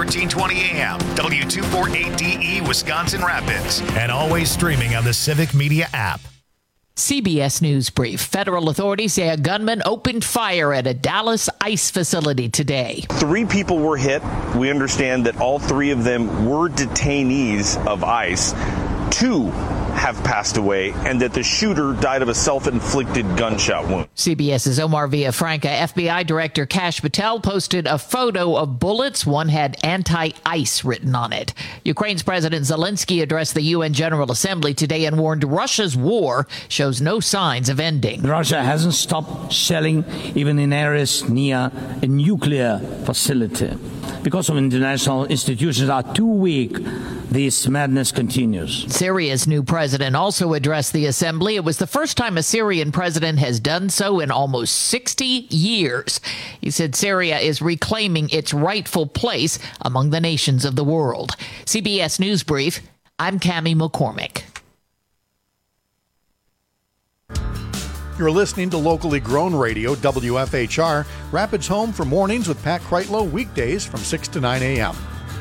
1320 AM, W248DE, Wisconsin Rapids, and always streaming on the Civic Media app. CBS News Brief. Federal authorities say a gunman opened fire at a Dallas ICE facility today. 3 people were hit. We understand that all 3 of them were detainees of ICE. 2 have passed away, and that the shooter died of a self-inflicted gunshot wound. CBS's Omar Villafranca. FBI Director Kash Patel posted a photo of bullets. One had anti-ICE written on it. Ukraine's President Zelensky addressed the UN General Assembly today and warned Russia's war shows no signs of ending. Russia hasn't stopped shelling even in areas near a nuclear facility. Because of international institutions are too weak, this madness continues. Syria's new president also addressed the assembly. It was the first time a Syrian president has done so in almost 60 years. He said Syria is reclaiming its rightful place among the nations of the world. CBS News Brief, I'm Cammie McCormick. You're listening to locally grown radio, WFHR, Rapids Home for mornings with Pat Kreitlow, weekdays from 6 to 9 a.m.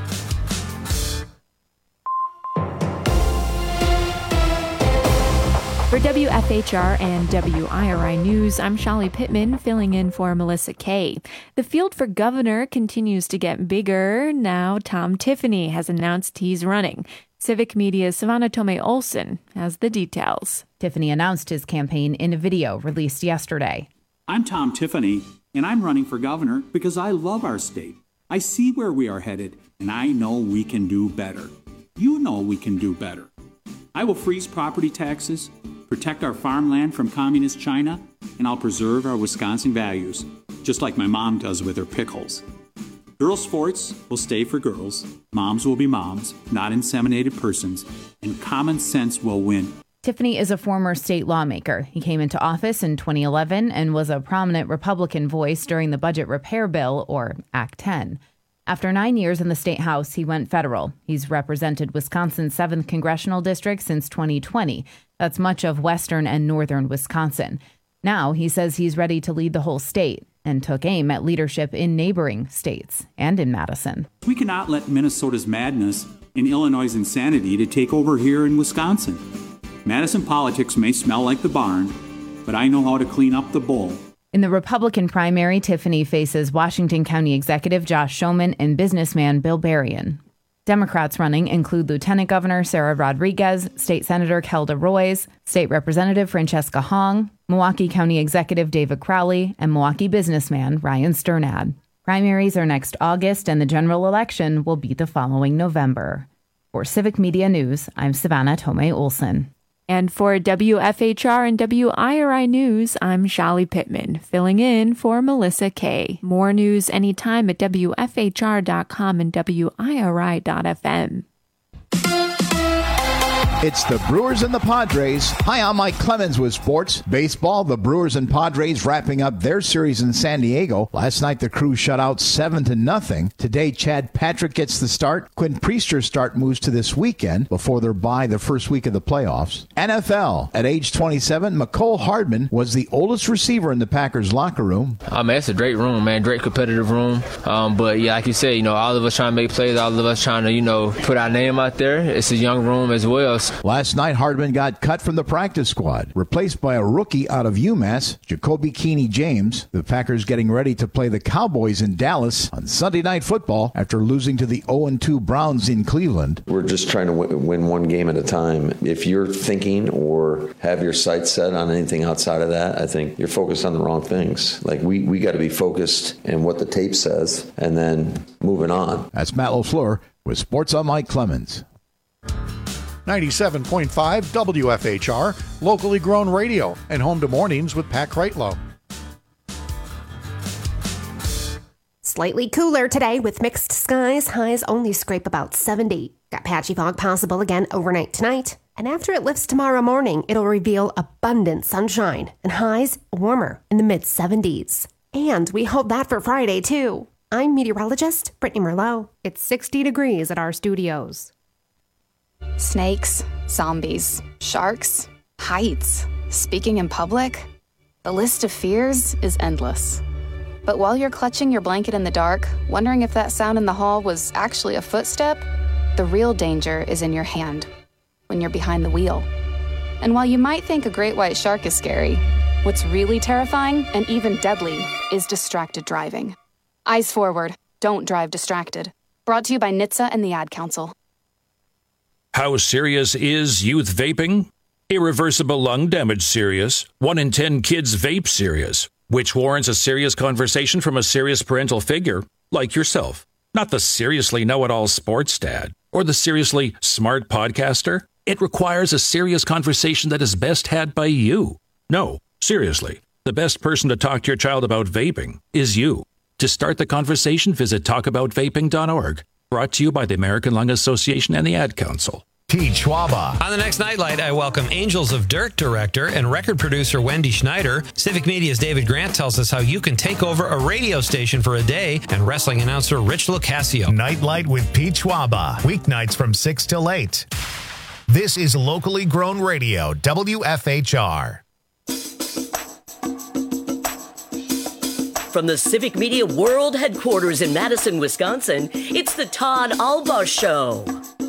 For WFHR and WIRI News, I'm Shali Pittman, filling in for Melissa Kay. The field for governor continues to get bigger. Now Tom Tiffany has announced he's running. Civic Media's Savannah Tomei-Olson has the details. Tiffany announced his campaign in a video released yesterday. I'm Tom Tiffany, and I'm running for governor because I love our state. I see where we are headed, and I know we can do better. You know we can do better. I will freeze property taxes, protect our farmland from communist China, and I'll preserve our Wisconsin values, just like my mom does with her pickles. Girls' sports will stay for girls, moms will be moms, not inseminated persons, and common sense will win. Tiffany is a former state lawmaker. He came into office in 2011 and was a prominent Republican voice during the budget repair bill, or Act 10. After 9 years in the state house, he went federal. He's represented Wisconsin's 7th congressional district since 2020. That's much of western and northern Wisconsin. Now he says he's ready to lead the whole state and took aim at leadership in neighboring states and in Madison. We cannot let Minnesota's madness and Illinois' insanity to take over here in Wisconsin. Madison politics may smell like the barn, but I know how to clean up the bowl. In the Republican primary, Tiffany faces Washington County Executive Josh Schoeman and businessman Bill Berrien. Democrats running include Lieutenant Governor Sarah Rodriguez, State Senator Kelda Roys, State Representative Francesca Hong, Milwaukee County Executive David Crowley, and Milwaukee businessman Ryan Sternad. Primaries are next August, and the general election will be the following November. For Civic Media News, I'm Savannah Tomei-Olson. And for WFHR and WIRI News, I'm Shali Pittman, filling in for Melissa Kay. More news anytime at WFHR.com and WIRI.fm. It's the Brewers and the Padres. Hi, I'm Mike Clemens with sports. Baseball, the Brewers and Padres wrapping up their series in San Diego. Last night, the Crew shut out 7-0. Today, Chad Patrick gets the start. Quinn Priester's start moves to this weekend before their bye the first week of the playoffs. NFL. At age 27, Mecole Hardman was the oldest receiver in the Packers locker room. It's a great room, man. Great competitive room. But yeah, like you said, all of us trying to make plays, all of us trying to, put our name out there. It's a young room as well. Last night, Hardman got cut from the practice squad, replaced by a rookie out of UMass, Jacoby Keeney James. The Packers getting ready to play the Cowboys in Dallas on Sunday Night Football after losing to the 0-2 Browns in Cleveland. We're just trying to win one game at a time. If you're thinking or have your sights set on anything outside of that, I think you're focused on the wrong things. Like we got to be focused in what the tape says and then moving on. That's Matt LaFleur with Sports. I'm Mike Clemens. 97.5 WFHR, locally grown radio, and home to mornings with Pat Kreitlow. Slightly cooler today with mixed skies. Highs only scrape about 70. Got patchy fog possible again overnight tonight. And after it lifts tomorrow morning, it'll reveal abundant sunshine and highs warmer in the mid-70s. And we hold that for Friday, too. I'm meteorologist Brittany Merlot. It's 60 degrees at our studios. Snakes, zombies, sharks, heights, speaking in public. The list of fears is endless. But while you're clutching your blanket in the dark, wondering if that sound in the hall was actually a footstep, the real danger is in your hand, when you're behind the wheel. And while you might think a great white shark is scary, what's really terrifying and even deadly is distracted driving. Eyes forward, don't drive distracted. Brought to you by NHTSA and the Ad Council. How serious is youth vaping? Irreversible lung damage serious. 1 in 10 kids vape serious, which warrants a serious conversation from a serious parental figure like yourself. Not the seriously know-it-all sports dad or the seriously smart podcaster. It requires a serious conversation that is best had by you. No, seriously, the best person to talk to your child about vaping is you. To start the conversation, visit talkaboutvaping.org. Brought to you by the American Lung Association and the Ad Council. Pete Schwaba. On the next Nightlight, I welcome Angels of Dirt director and record producer Wendy Schneider. Civic Media's David Grant tells us how you can take over a radio station for a day, and wrestling announcer Rich Lucasio. Nightlight with Pete Schwaba. Weeknights from 6 till 8. This is locally grown radio, WFHR. From the Civic Media World Headquarters in Madison, Wisconsin, it's the Todd Alba Show.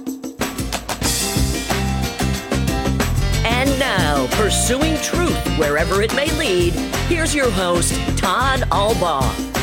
And now, pursuing truth wherever it may lead, here's your host, Todd Alba.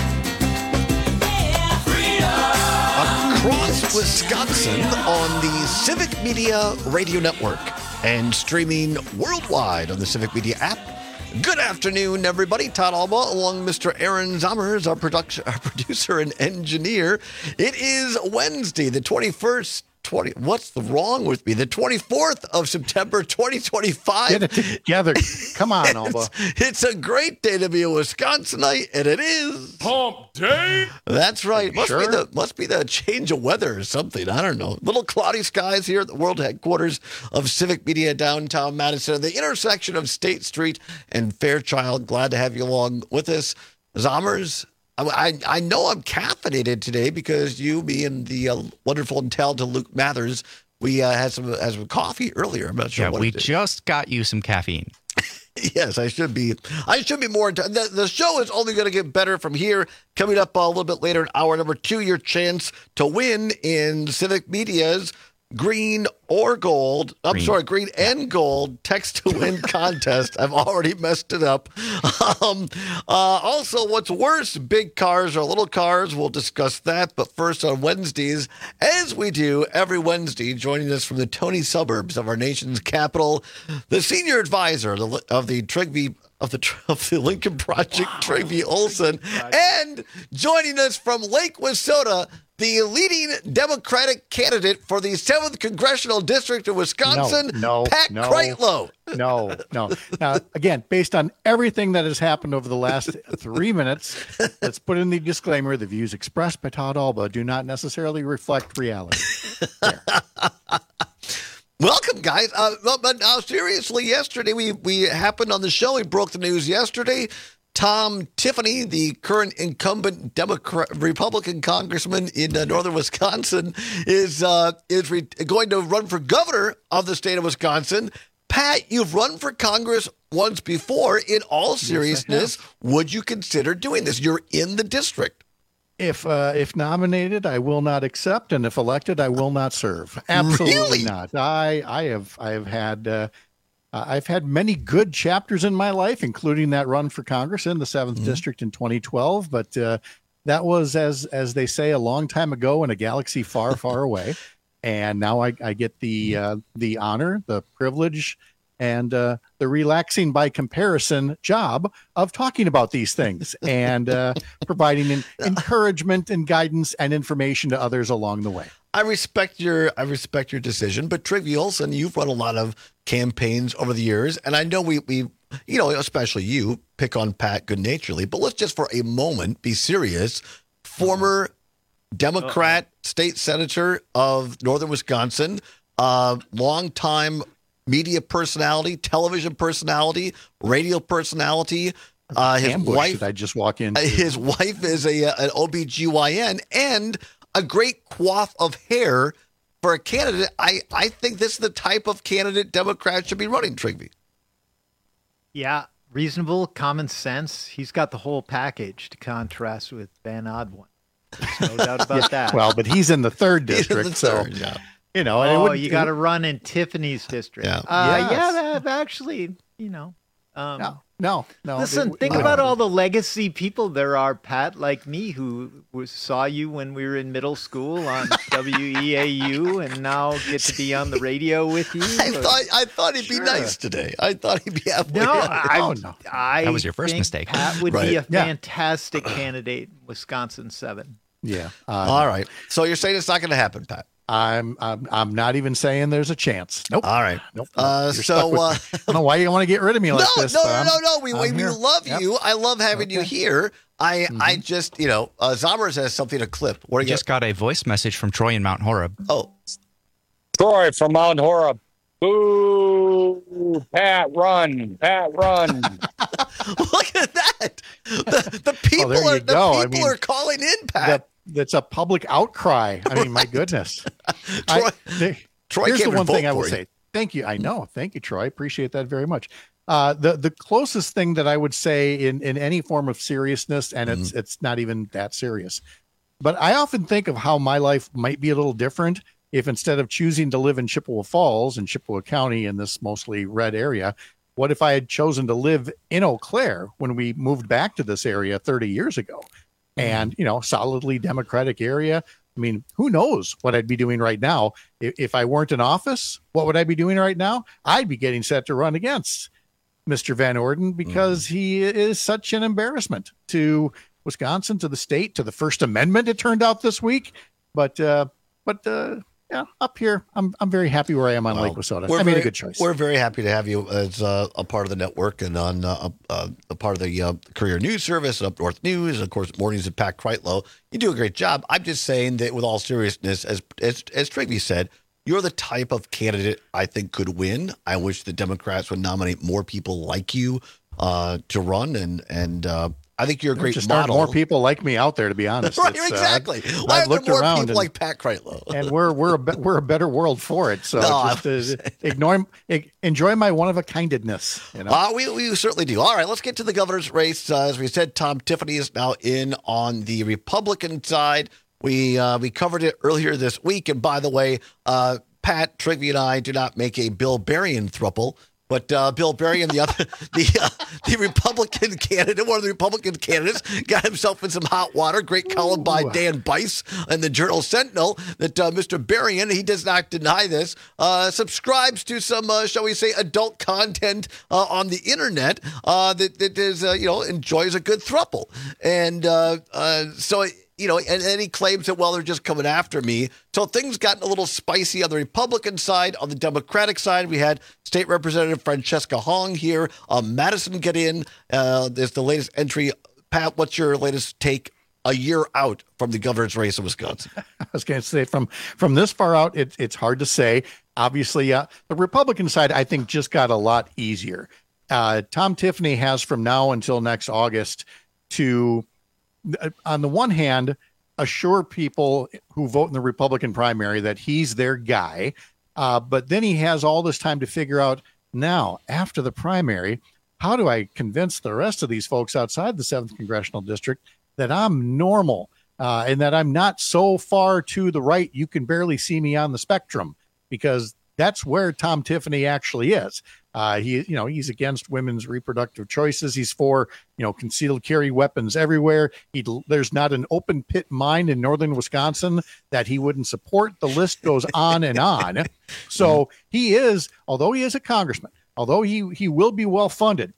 Across Wisconsin on the Civic Media Radio Network and streaming worldwide on the Civic Media app. Good afternoon, everybody. Todd Alba, along with Mr. Aaron Zommers, our producer and engineer. It is Wednesday, the 21st. What's wrong with me? The 24th of September, 2025. Get it together. Come on, Alba. It's a great day to be a Wisconsinite, and it is Hump Day. That's right. Must be the change of weather or something. I don't know. Little cloudy skies here at the world headquarters of Civic Media downtown Madison, at the intersection of State Street and Fairchild. Glad to have you along with us, Zommers. I know I'm caffeinated today because you, me, and the wonderful and talented Luke Mathers, we had some coffee earlier. I'm not sure what we just got you some caffeine. Yes, I should be more. The show is only going to get better from here. Coming up a little bit later in hour number 2, your chance to win in Civic Media's Green or Gold. Green and Gold text to win contest. I've already messed it up. Also, what's worse, big cars or little cars? We'll discuss that. But first, on Wednesdays, as we do every Wednesday, joining us from the Tony suburbs of our nation's capital, the senior advisor of the Trigby of the Lincoln Project, Trigby Olson, and joining us from Lake Wissota, the leading Democratic candidate for the 7th Congressional District of Wisconsin, Pat Kreitlow. No. Now, again, based on everything that has happened over the last 3 minutes, let's put in the disclaimer: the views expressed by Todd Alba do not necessarily reflect reality. Welcome, guys. But now, seriously, yesterday we happened on the show. We broke the news yesterday. Tom Tiffany, the current incumbent Republican congressman in northern Wisconsin, is going to run for governor of the state of Wisconsin. Pat, you've run for Congress once before. In all seriousness, would you consider doing this? You're in the district. If nominated, I will not accept, and if elected, I will not serve. Absolutely Really? not. I've had many good chapters in my life, including that run for Congress in the 7th District in 2012. But that was, as they say, a long time ago in a galaxy far, far away. And now I get the honor, the privilege, and the relaxing by comparison job of talking about these things and providing encouragement and guidance and information to others along the way. I respect your decision, but Trigby Olson, you've run a lot of campaigns over the years, and I know we especially you pick on Pat good-naturedly, but let's just for a moment be serious. Former Democrat state senator of northern Wisconsin, longtime media personality, television personality, radio personality. His wife, did I just walk in? His wife is an OBGYN and a great coif of hair for a candidate. I think this is the type of candidate Democrats should be running, Trigby. Yeah, reasonable, common sense. He's got the whole package to contrast with Van Odwin. There's no doubt about that. Well, but he's in the 3rd district, so you know. Oh, you got to run in Tiffany's district. Yeah. Yeah, actually, you know. No. Listen, think about all the legacy people there are, Pat, like me, who saw you when we were in middle school on WEAU, and now get to be on the radio with you. I thought he'd be nice today. I thought he'd be halfway. No, that was your first mistake. Pat would be a fantastic candidate in Wisconsin 7. Yeah. All right. So you're saying it's not going to happen, Pat? I'm not even saying there's a chance. Nope. All right. Nope. I don't know why you want to get rid of me like this. No. We love you. I love having you here. I just, Zombers has something to clip. We just got a voice message from Troy in Mount Horeb. Oh. Troy from Mount Horeb. Boo! Pat, run! Pat, run! Look at that! The people are calling in, Pat. That's a public outcry. I mean, my goodness. Troy here's came the one to thing I vote will for you. say. Thank you. I know. Thank you, Troy. Appreciate that very much. The closest thing that I would say in any form of seriousness, and it's not even that serious, but I often think of how my life might be a little different if instead of choosing to live in Chippewa Falls in Chippewa County in this mostly red area, what if I had chosen to live in Eau Claire when we moved back to this area 30 years ago? And, solidly Democratic area. I mean, who knows what I'd be doing right now? If I weren't in office, what would I be doing right now? I'd be getting set to run against Mr. Van Orden because he is such an embarrassment to Wisconsin, to the state, to the First Amendment, it turned out this week. But up here, I'm very happy where I am on Lake Wissota. I made a good choice. We're very happy to have you as a part of the network and on a part of the Courier News Service, Up North News, and of course, Mornings at Pat Kreitlow. You do a great job. I'm just saying that with all seriousness, as Trigby said, you're the type of candidate I think could win. I wish the Democrats would nominate more people like you to run, and I think you're a great model. More people like me out there, to be honest. Right, exactly. Why are there more people like Pat Kreitlow? And we're a better world for it. So enjoy my one of a kindedness. We certainly do. All right, let's get to the governor's race. As we said, Tom Tiffany is now in on the Republican side. We covered it earlier this week, and by the way, Pat, Trigby, and I do not make a Bill Berrien throuple. But Bill Berrien, the Republican candidate, one of the Republican candidates, got himself in some hot water. Great column by Dan Bice in the Journal Sentinel that Mr. Berrien, he does not deny this, subscribes to some, shall we say, adult content on the internet that is, enjoys a good throuple. And so... and then he claims that, they're just coming after me. So things gotten a little spicy on the Republican side. On the Democratic side, we had State Representative Francesca Hong here. Madison get in. There's the latest entry. Pat, what's your latest take a year out from the governor's race in Wisconsin? I was going to say from this far out, it's hard to say. Obviously, the Republican side, I think, just got a lot easier. Tom Tiffany has from now until next August to... on the one hand, assure people who vote in the Republican primary that he's their guy. But then he has all this time to figure out now, after the primary, how do I convince the rest of these folks outside the 7th Congressional District that I'm normal and that I'm not so far to the right you can barely see me on the spectrum, because that's where Tom Tiffany actually is. He's against women's reproductive choices. He's for, concealed carry weapons everywhere. There's not an open pit mine in northern Wisconsin that he wouldn't support. The list goes on and on. So he is, although he is a congressman, although he will be well funded,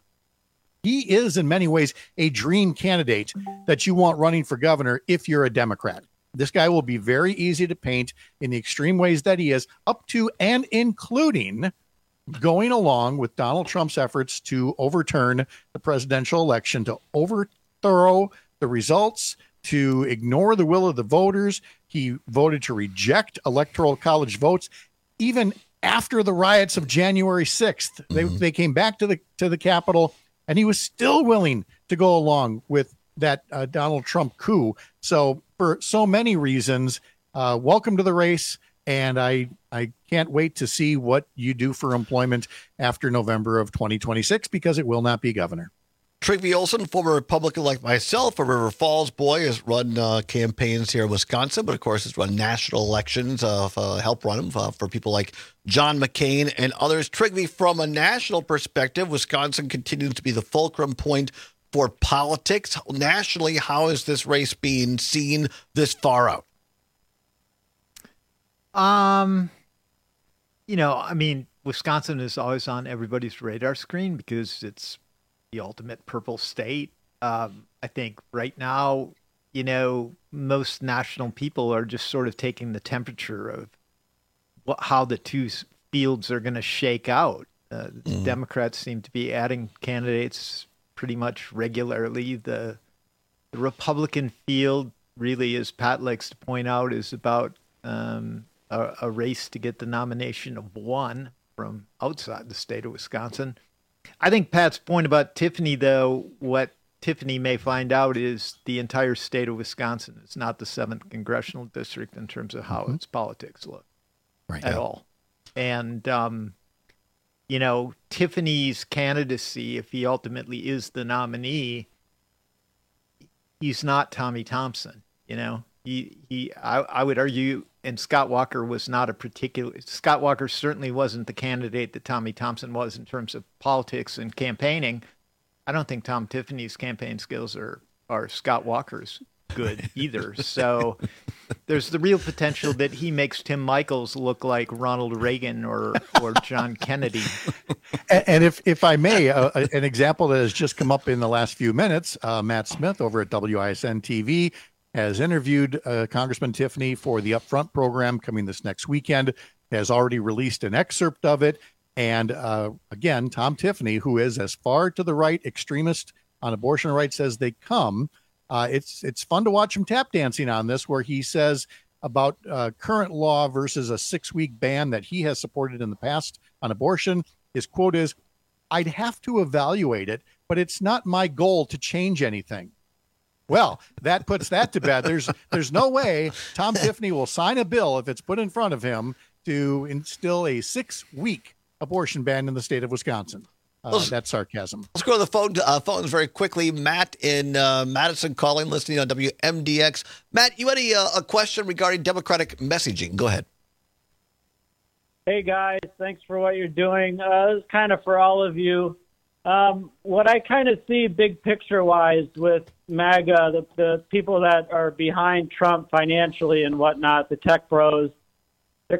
he is in many ways a dream candidate that you want running for governor if you're a Democrat. This guy will be very easy to paint in the extreme ways that he is, up to and including going along with Donald Trump's efforts to overturn the presidential election, to overthrow the results, to ignore the will of the voters. He voted to reject electoral college votes. Even after the riots of January 6th, they came back to the Capitol, and he was still willing to go along with that Donald Trump coup. So for so many reasons, welcome to the race. And I can't wait to see what you do for employment after November of 2026, because it will not be governor. Trygve Olsen, former Republican like myself, a River Falls boy, has run campaigns here in Wisconsin, but of course has run national elections, helped run them for people like John McCain and others. Trygve, from a national perspective, Wisconsin continues to be the fulcrum point for politics. Nationally, how is this race being seen this far out? Wisconsin is always on everybody's radar screen because it's the ultimate purple state. I think right now, most national people are just sort of taking the temperature of how the two fields are going to shake out. Democrats seem to be adding candidates pretty much regularly. The Republican field really, as Pat likes to point out, is about a race to get the nomination of one from outside the state of Wisconsin. I think Pat's point about Tiffany, though, what Tiffany may find out is the entire state of Wisconsin is not the 7th congressional district in terms of how its politics look at all. And, Tiffany's candidacy, if he ultimately is the nominee, he's not Tommy Thompson. I would argue, and Scott Walker certainly wasn't the candidate that Tommy Thompson was in terms of politics and campaigning. I don't think Tom Tiffany's campaign skills are Scott Walker's good either. So there's the real potential that he makes Tim Michels look like Ronald Reagan or John Kennedy. And if I may, an example that has just come up in the last few minutes, Matt Smith over at WISN TV has interviewed Congressman Tiffany for the Upfront program coming this next weekend, has already released an excerpt of it. And again, Tom Tiffany, who is as far to the right extremist on abortion rights as they come, it's fun to watch him tap dancing on this, where he says about current law versus a 6-week ban that he has supported in the past on abortion. His quote is, "I'd have to evaluate it, but it's not my goal to change anything." Well, that puts that to bed. There's no way Tom Tiffany will sign a bill, if it's put in front of him, to instill a 6-week abortion ban in the state of Wisconsin. That's sarcasm. Let's go to the phones very quickly. Matt in Madison calling, listening on WMDX. Matt, you had a question regarding Democratic messaging. Go ahead. Hey, guys. Thanks for what you're doing. This is kind of for all of you. What I kind of see big picture-wise with MAGA, the people that are behind Trump financially and whatnot, the tech bros, they're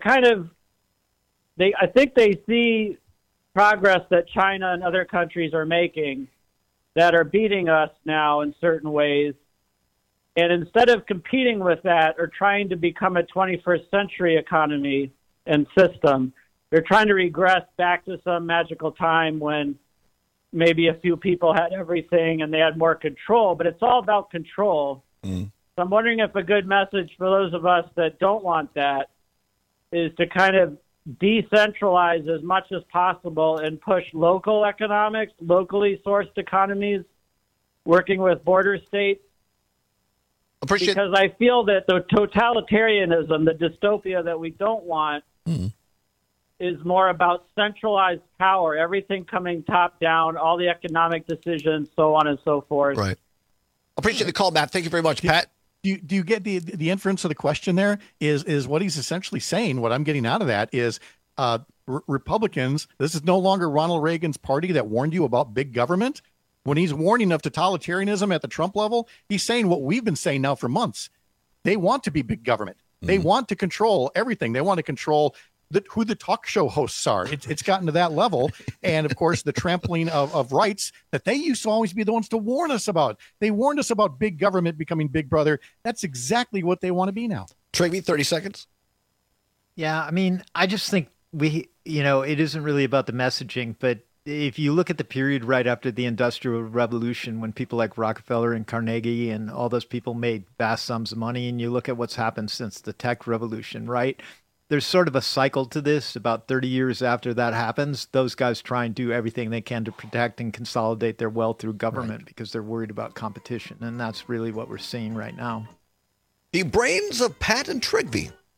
I think they see progress that China and other countries are making that are beating us now in certain ways. And instead of competing with that or trying to become a 21st century economy and system, they're trying to regress back to some magical time when maybe a few people had everything and they had more control, but it's all about control. So I'm wondering if a good message for those of us that don't want that is to kind of decentralize as much as possible and push local economics, locally sourced economies, working with border states. Because I feel that the totalitarianism, the dystopia that we don't want, is more about centralized power, everything coming top down, all the economic decisions, so on and so forth. Right. Appreciate the call, Matt. Thank you very much, Pat. Do you get the inference of the question there? Is what he's essentially saying, what I'm getting out of that is Republicans, this is no longer Ronald Reagan's party that warned you about big government. When he's warning of totalitarianism at the Trump level, he's saying what we've been saying now for months. They want to be big government. They want to control everything. They want to control who the talk show hosts are. It's gotten to that level. And of course, the trampling of rights that they used to always be the ones to warn us about. They warned us about big government becoming big brother. That's exactly what they want to be now. Trygve, 30 seconds. Yeah, I mean, I just think it isn't really about the messaging, but if you look at the period right after the Industrial Revolution, when people like Rockefeller and Carnegie and all those people made vast sums of money, and you look at what's happened since the tech revolution, right? There's sort of a cycle to this. About 30 years after that happens, those guys try and do everything they can to protect and consolidate their wealth through government because they're worried about competition. And that's really what we're seeing right now. The brains of Pat and Trygve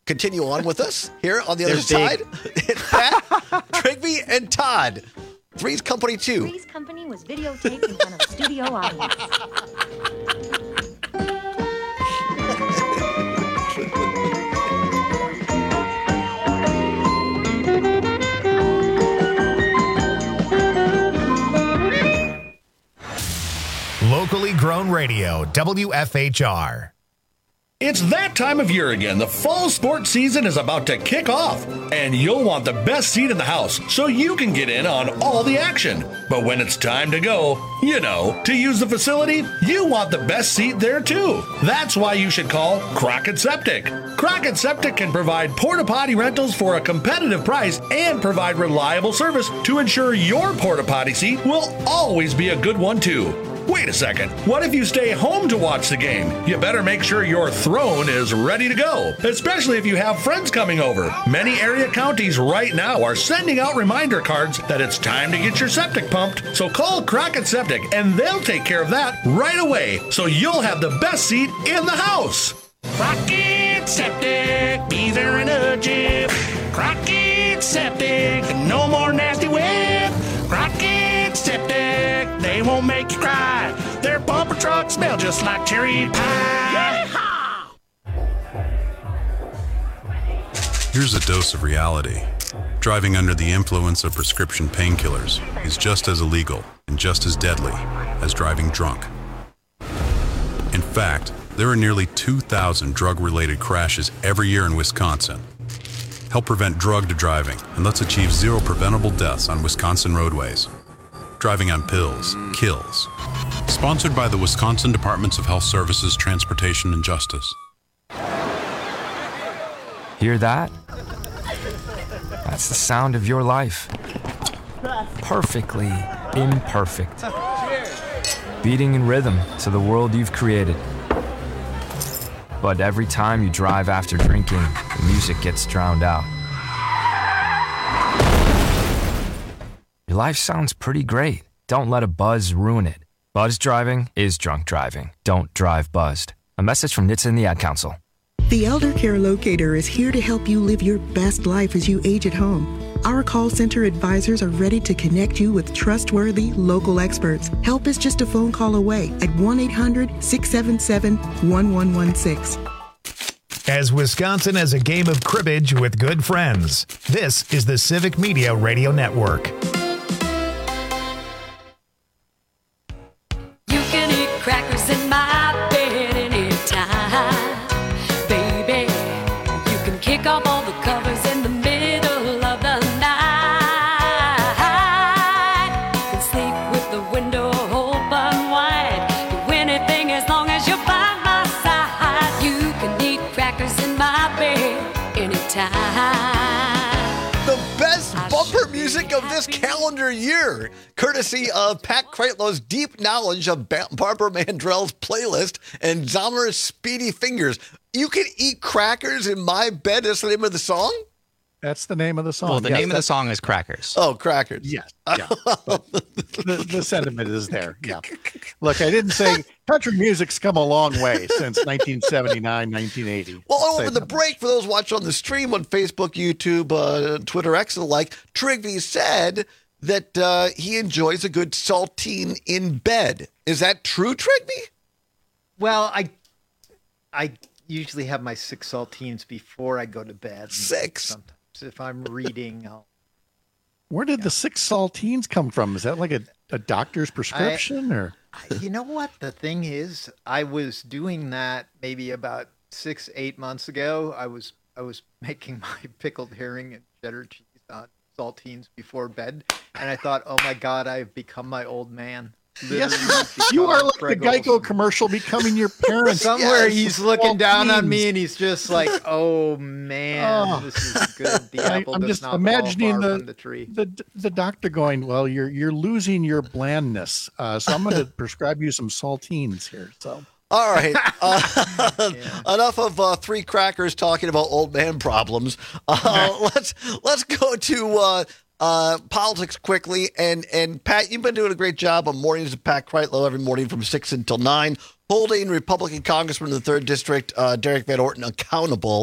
continue on with us here on the other side. It's Pat, Trigby, and Todd. Three's Company 2. Three's Company was videotaped in front of a studio audience. Locally grown radio, WFHR. It's that time of year again. The fall sports season is about to kick off, and you'll want the best seat in the house so you can get in on all the action. But when it's time to go, to use the facility, you want the best seat there too. That's why you should call Crockett Septic. Crockett Septic can provide porta potty rentals for a competitive price and provide reliable service to ensure your porta potty seat will always be a good one too. Wait a second. What if you stay home to watch the game? You better make sure your throne is ready to go, especially if you have friends coming over. Many area counties right now are sending out reminder cards that it's time to get your septic pumped. So call Crockett Septic and they'll take care of that right away so you'll have the best seat in the house. Crockett Septic, be there in a jiff. Crockett Septic, no more nasty whip. Crockett Septic, they won't make you cry. Their bumper trucks smell just like cherry pie. Here's a dose of reality. Driving under the influence of prescription painkillers is just as illegal and just as deadly as driving drunk. In fact, there are nearly 2,000 drug-related crashes every year in Wisconsin. Help prevent drug driving, and let's achieve 0 preventable deaths on Wisconsin roadways. Driving on pills kills. Sponsored by the Wisconsin Departments of Health Services, Transportation, and Justice. Hear that? That's the sound of your life. Perfectly imperfect. Beating in rhythm to the world you've created. But every time you drive after drinking, the music gets drowned out. Your life sounds pretty great. Don't let a buzz ruin it. Buzz driving is drunk driving. Don't drive buzzed. A message from NHTSA and the Ad Council. The Elder Care Locator is here to help you live your best life as you age at home. Our call center advisors are ready to connect you with trustworthy local experts. Help is just a phone call away at 1-800-677-1116. As Wisconsin has a game of cribbage with good friends, this is the Civic Media Radio Network. You can eat crackers in my bed anytime, baby. You can kick off all the covers in the middle of the night. You can sleep with the window open wide. Do anything as long as you're by my side. You can eat crackers in my bed anytime. The best bumper music of this calendar year, courtesy of Pat Kreitlow's deep knowledge of Barbara Mandrell's playlist and Zommer's Speedy Fingers. You can eat crackers in my bed. That's the name of the song? That's the name of the song. Well, the name of the song is Crackers. Oh, Crackers. Yes. Yeah. the sentiment is there. Yeah. Look, I didn't say country music's come a long way since 1979, 1980. Well, over the break, for those watching on the stream on Facebook, YouTube, Twitter, X, and the like, Trigby said that he enjoys a good saltine in bed. Is that true, Trigby? Well, I usually have my 6 saltines before I go to bed. 6? Sometimes if I'm reading, Where did the 6 saltines come from? Is that like a doctor's prescription? Or you know what? The thing is, I was doing that maybe about 6-8 months ago. I was making my pickled herring and cheddar cheese on saltines before bed, and I thought, oh my God, I've become my old man. Yes, you are like the Geico commercial becoming your parents. Somewhere he's looking down on me and he's just like, oh man, this is good. The apple I'm does just not imagining fall far from the tree. The doctor going, well, you're losing your blandness. So I'm going to prescribe you some saltines here. So. All right. Enough of 3 crackers talking about old man problems. Let's go to politics quickly. And Pat, you've been doing a great job on Mornings with Pat Kreitlow every morning from 6 until 9, holding Republican Congressman in the 3rd District, Derek Van Orton, accountable.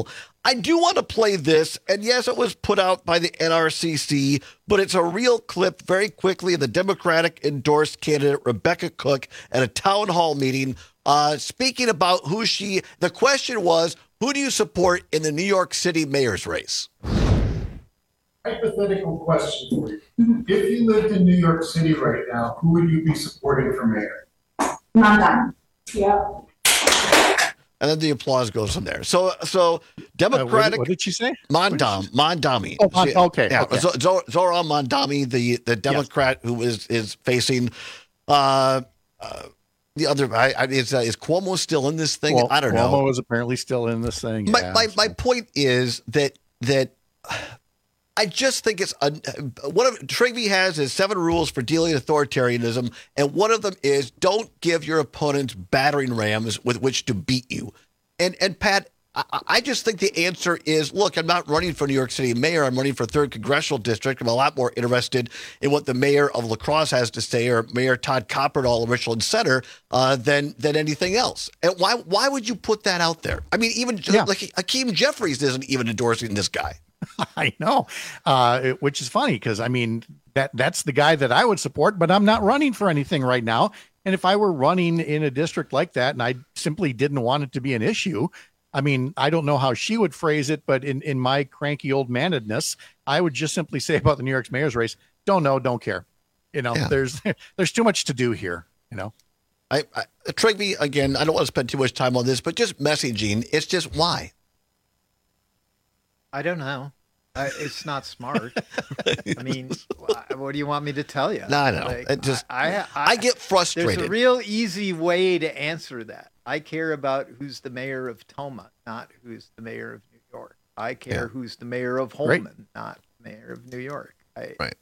I do want to play this, and yes, it was put out by the NRCC, but it's a real clip very quickly of the Democratic-endorsed candidate Rebecca Cook at a town hall meeting speaking about the question was, who do you support in the New York City mayor's race? Hypothetical question for you. If you lived in New York City right now, who would you be supporting for mayor? Mondam. Yeah. And then the applause goes from there. So Democratic. What did she say? Mondami. Oh, okay. Yeah. Okay. Zohran Mondami, the Democrat who is facing the other. Is Cuomo still in this thing? Well, I don't know. Cuomo is apparently still in this thing. My point is that I just think it's one of Trigby has is 7 rules for dealing with authoritarianism, and one of them is don't give your opponents battering rams with which to beat you. And Pat, I just think the answer is, look, I'm not running for New York City mayor. I'm running for 3rd Congressional District. I'm a lot more interested in what the mayor of La Crosse has to say, or Mayor Todd Copperdahl of Richland Center, than anything else. And why would you put that out there? I mean, even like Hakeem Jeffries isn't even endorsing this guy. I know, which is funny because, I mean, that's the guy that I would support, but I'm not running for anything right now. And if I were running in a district like that and I simply didn't want it to be an issue, I mean, I don't know how she would phrase it, but in my cranky old manedness, I would just simply say about the New York's mayor's race, don't know, don't care. There's too much to do here, Trigby, again, I don't want to spend too much time on this, but just messaging, it's just why? I don't know. It's not smart. I mean, what do you want me to tell you? No, I know. Like, I get frustrated. There's a real easy way to answer that. I care about who's the mayor of Toma, not who's the mayor of New York. I care who's the mayor of Holman, not the mayor of New York. Right.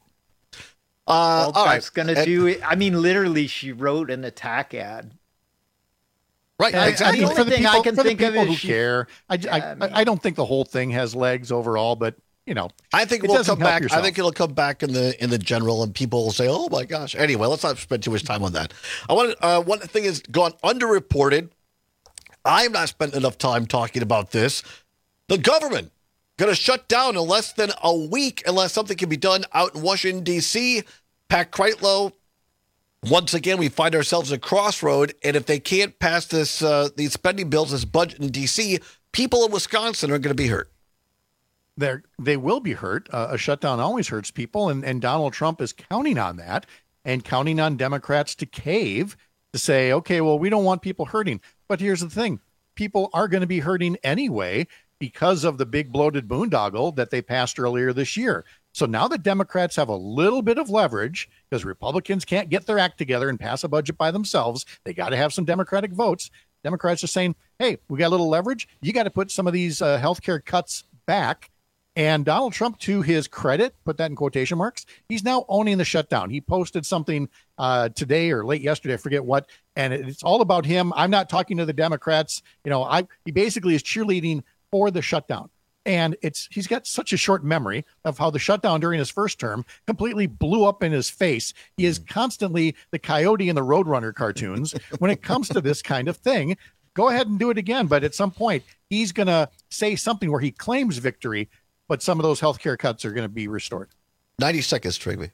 All that's going to do it. I mean, literally, she wrote an attack ad. Right, exactly. The only thing I can think of is who care. I don't think the whole thing has legs overall, but I think we'll come back. I think it'll come back in the general, and people will say, "Oh my gosh." Anyway, let's not spend too much time on that. I want one thing has gone underreported. I have not spent enough time talking about this. The government going to shut down in less than a week unless something can be done out in Washington D.C. Pat Kreitlow. Once again, we find ourselves at a crossroad, and if they can't pass this these spending bills, this budget in D.C., people in Wisconsin are going to be hurt. They will be hurt. A shutdown always hurts people, and Donald Trump is counting on that and counting on Democrats to cave to say, okay, well, we don't want people hurting. But here's the thing. People are going to be hurting anyway because of the big bloated boondoggle that they passed earlier this year. So now that Democrats have a little bit of leverage because Republicans can't get their act together and pass a budget by themselves, they got to have some Democratic votes. Democrats are saying, hey, we got a little leverage. You got to put some of these healthcare cuts back. And Donald Trump, to his credit, put that in quotation marks, he's now owning the shutdown. He posted something today or late yesterday, I forget what, and it's all about him. I'm not talking to the Democrats. He basically is cheerleading for the shutdown. And he's got such a short memory of how the shutdown during his first term completely blew up in his face. He is constantly the Coyote in the Roadrunner cartoons when it comes to this kind of thing. Go ahead and do it again. But at some point, he's going to say something where he claims victory, but some of those healthcare cuts are going to be restored. 90 seconds, Trigby.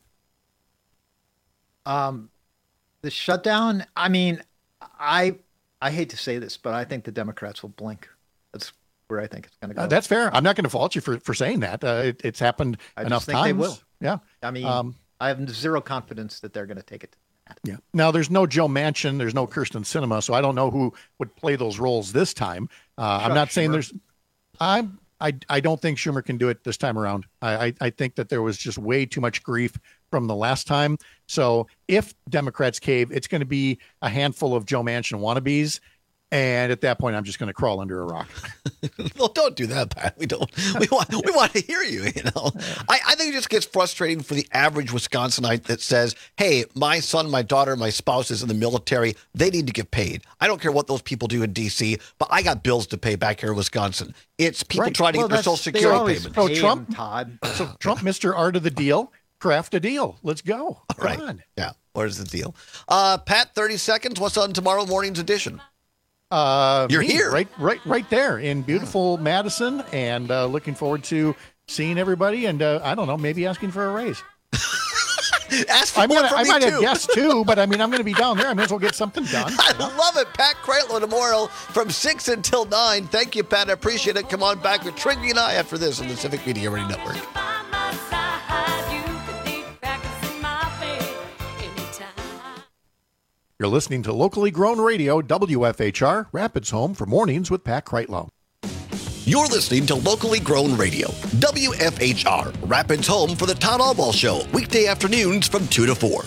The shutdown, I mean, I hate to say this, but I think the Democrats will blink. That's where I think it's going to go. That's fair. I'm not going to fault you for saying that. It's happened enough times. They will. Yeah. I mean, I have zero confidence that they're going to take it. Yeah. Now, there's no Joe Manchin. There's no Kirsten Sinema. So I don't know who would play those roles this time. I'm not saying there's – I don't think Schumer can do it this time around. I think that there was just way too much grief from the last time. So if Democrats cave, it's going to be a handful of Joe Manchin wannabes. And at that point, I'm just going to crawl under a rock. Well, don't do that, Pat. We don't. We want to hear you. I think it just gets frustrating for the average Wisconsinite that says, "Hey, my son, my daughter, my spouse is in the military. They need to get paid. I don't care what those people do in D.C., but I got bills to pay back here in Wisconsin." It's people trying to get their Social Security payment. So Trump, Mr. Art of the Deal, craft a deal. Let's go. Come on. Yeah. Where's the deal? Pat, 30 seconds. What's on tomorrow morning's edition? You're here. Right there in beautiful Madison, and looking forward to seeing everybody, and I don't know, maybe asking for a raise. Ask for more from me, I might too. have guessed, too, but I mean, I'm going to be down there. I may as well get something done. I love it. Pat Kreitlow tomorrow from 6 until 9. Thank you, Pat. I appreciate it. Come on back with Trinity and I after this on the Civic Media Radio Network. You're listening to locally grown radio, WFHR, Rapids Home for Mornings with Pat Kreitlow. You're listening to locally grown radio, WFHR, Rapids Home for the Todd Albaugh Show, weekday afternoons from 2 to 4.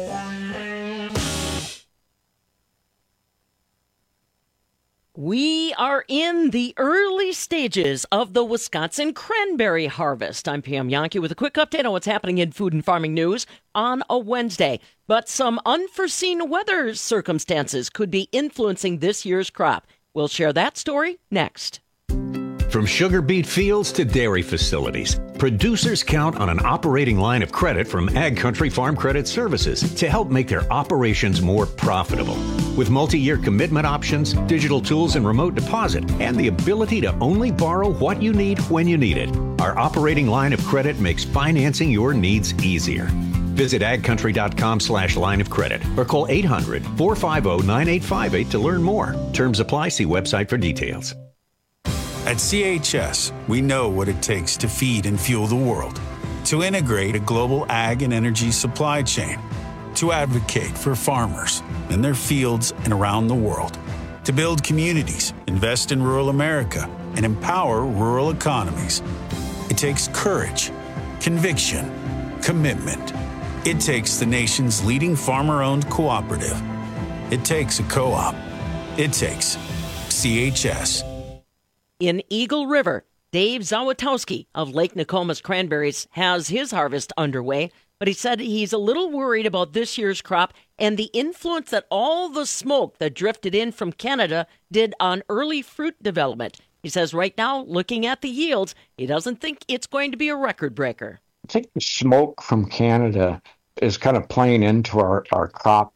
We are in the early stages of the Wisconsin cranberry harvest. I'm Pam Yankee with a quick update on what's happening in food and farming news on a Wednesday. But some unforeseen weather circumstances could be influencing this year's crop. We'll share that story next. From sugar beet fields to dairy facilities, producers count on an operating line of credit from Ag Country Farm Credit Services to help make their operations more profitable. With multi-year commitment options, digital tools and remote deposit, and the ability to only borrow what you need when you need it, our operating line of credit makes financing your needs easier. Visit agcountry.com/line of credit or call 800-450-9858 to learn more. Terms apply. See website for details. At CHS, we know what it takes to feed and fuel the world, to integrate a global ag and energy supply chain, to advocate for farmers in their fields and around the world, to build communities, invest in rural America, and empower rural economies. It takes courage, conviction, commitment. It takes the nation's leading farmer-owned cooperative. It takes a co-op. It takes CHS. In Eagle River, Dave Zawatowski of Lake Nokomis Cranberries has his harvest underway, but he said he's a little worried about this year's crop and the influence that all the smoke that drifted in from Canada did on early fruit development. He says right now, looking at the yields, he doesn't think it's going to be a record breaker. I think the smoke from Canada is kind of playing into our crop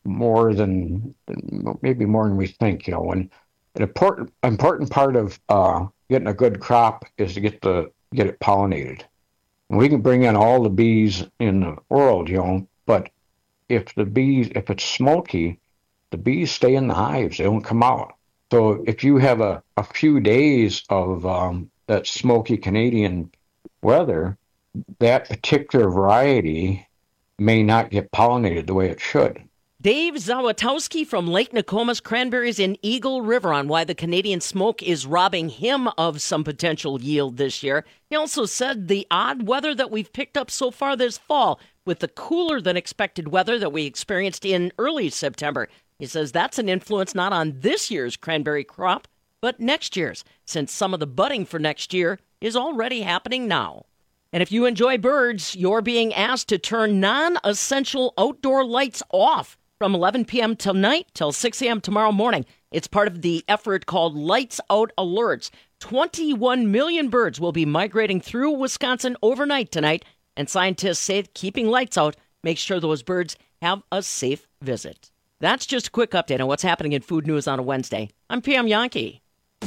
maybe more than we think, you know, when an important part of getting a good crop is to get it pollinated. And we can bring in all the bees in the world, you know, but if it's smoky, the bees stay in the hives; they don't come out. So if you have a few days of that smoky Canadian weather, that particular variety may not get pollinated the way it should. Dave Zawatowski from Lake Nokomis Cranberries in Eagle River on why the Canadian smoke is robbing him of some potential yield this year. He also said the odd weather that we've picked up so far this fall with the cooler than expected weather that we experienced in early September. He says that's an influence not on this year's cranberry crop, but next year's, since some of the budding for next year is already happening now. And if you enjoy birds, you're being asked to turn non-essential outdoor lights off from 11 p.m. tonight till 6 a.m. tomorrow morning. It's part of the effort called Lights Out Alerts. 21 million birds will be migrating through Wisconsin overnight tonight, and scientists say keeping lights out makes sure those birds have a safe visit. That's just a quick update on what's happening in food news on a Wednesday. I'm Pam Yankee.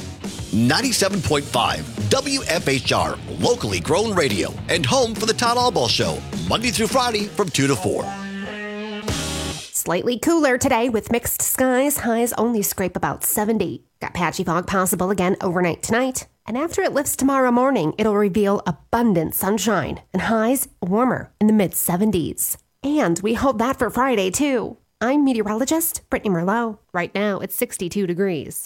97.5 WFHR, locally grown radio, and home for the Todd Albaugh Show, Monday through Friday from 2 to 4. Slightly cooler today with mixed skies. Highs only scrape about 70. Got patchy fog possible again overnight tonight. And after it lifts tomorrow morning, it'll reveal abundant sunshine and highs warmer in the mid-70s. And we hold that for Friday, too. I'm meteorologist Brittany Merlot. Right now, it's 62 degrees.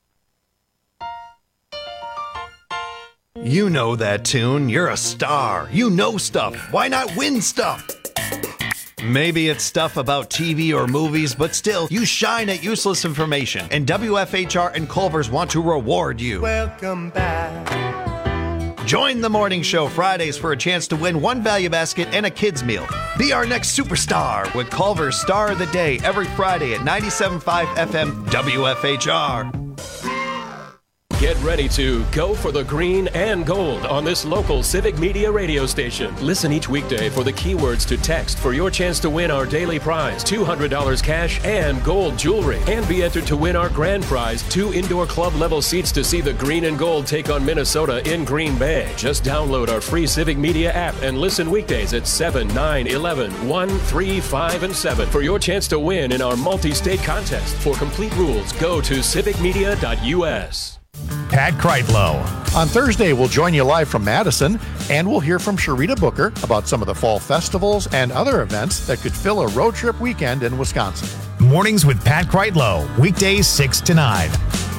You know that tune. You're a star. You know stuff. Why not win stuff? Maybe it's stuff about TV or movies, but still, you shine at useless information. And WFHR and Culver's want to reward you. Welcome back. Join the morning show Fridays for a chance to win one value basket and a kid's meal. Be our next superstar with Culver's Star of the Day every Friday at 97.5 FM WFHR. Get ready to go for the green and gold on this local Civic Media radio station. Listen each weekday for the keywords to text for your chance to win our daily prize, $200 cash and gold jewelry. And be entered to win our grand prize, 2 indoor club level seats to see the green and gold take on Minnesota in Green Bay. Just download our free Civic Media app and listen weekdays at 7, 9, 11, 1, 3, 5, and 7 for your chance to win in our multi-state contest. For complete rules, go to civicmedia.us. Pat Kreitlow. On Thursday, we'll join you live from Madison, and we'll hear from Sharita Booker about some of the fall festivals and other events that could fill a road trip weekend in Wisconsin. Mornings with Pat Kreitlow, weekdays 6 to 9.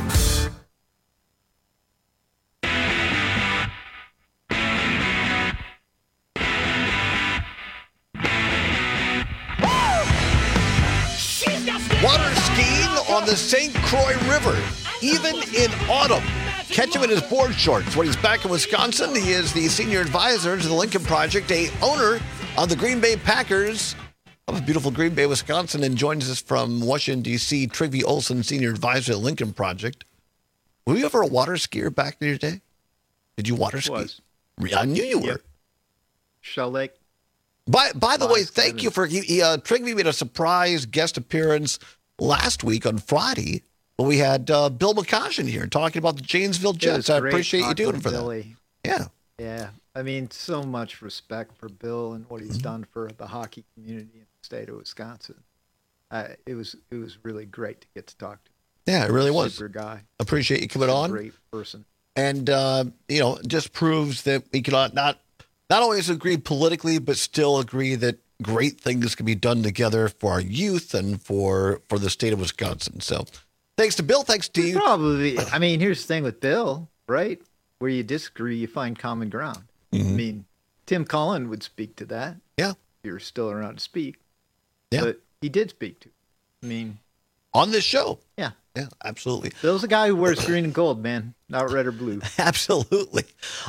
Water skiing on the St. Croix River, even in autumn. Catch him in his board shorts when he's back in Wisconsin. He is the senior advisor to the Lincoln Project, a owner of the Green Bay Packers of beautiful Green Bay, Wisconsin, and joins us from Washington, D.C., Trygve Olson, senior advisor to the Lincoln Project. Were you ever a water skier back in your day? Did you water ski? I knew you were. Shell Lake. By the way, thank you for Trygve made a surprise guest appearance last week on Friday when we had Bill McCoshen here talking about the Janesville Jets. I appreciate you doing for Billy. that. Yeah. I mean, so much respect for Bill and what he's done for the hockey community in the state of Wisconsin. It was really great to get to talk to him. Yeah, it really was. Super guy. Appreciate you coming on. Great person. And just proves that we cannot not always agree politically, but still agree that great things can be done together for our youth and for the state of Wisconsin. So thanks to Bill. Thanks to you. Probably. I mean, here's the thing with Bill, right? Where you disagree, you find common ground. Mm-hmm. I mean, Tim Cullen would speak to that. Yeah. If you're still around to speak. Yeah. But he did speak to it. I mean, on this show. Yeah. Yeah, absolutely. Bill's a guy who wears green and gold, man, not red or blue. Absolutely.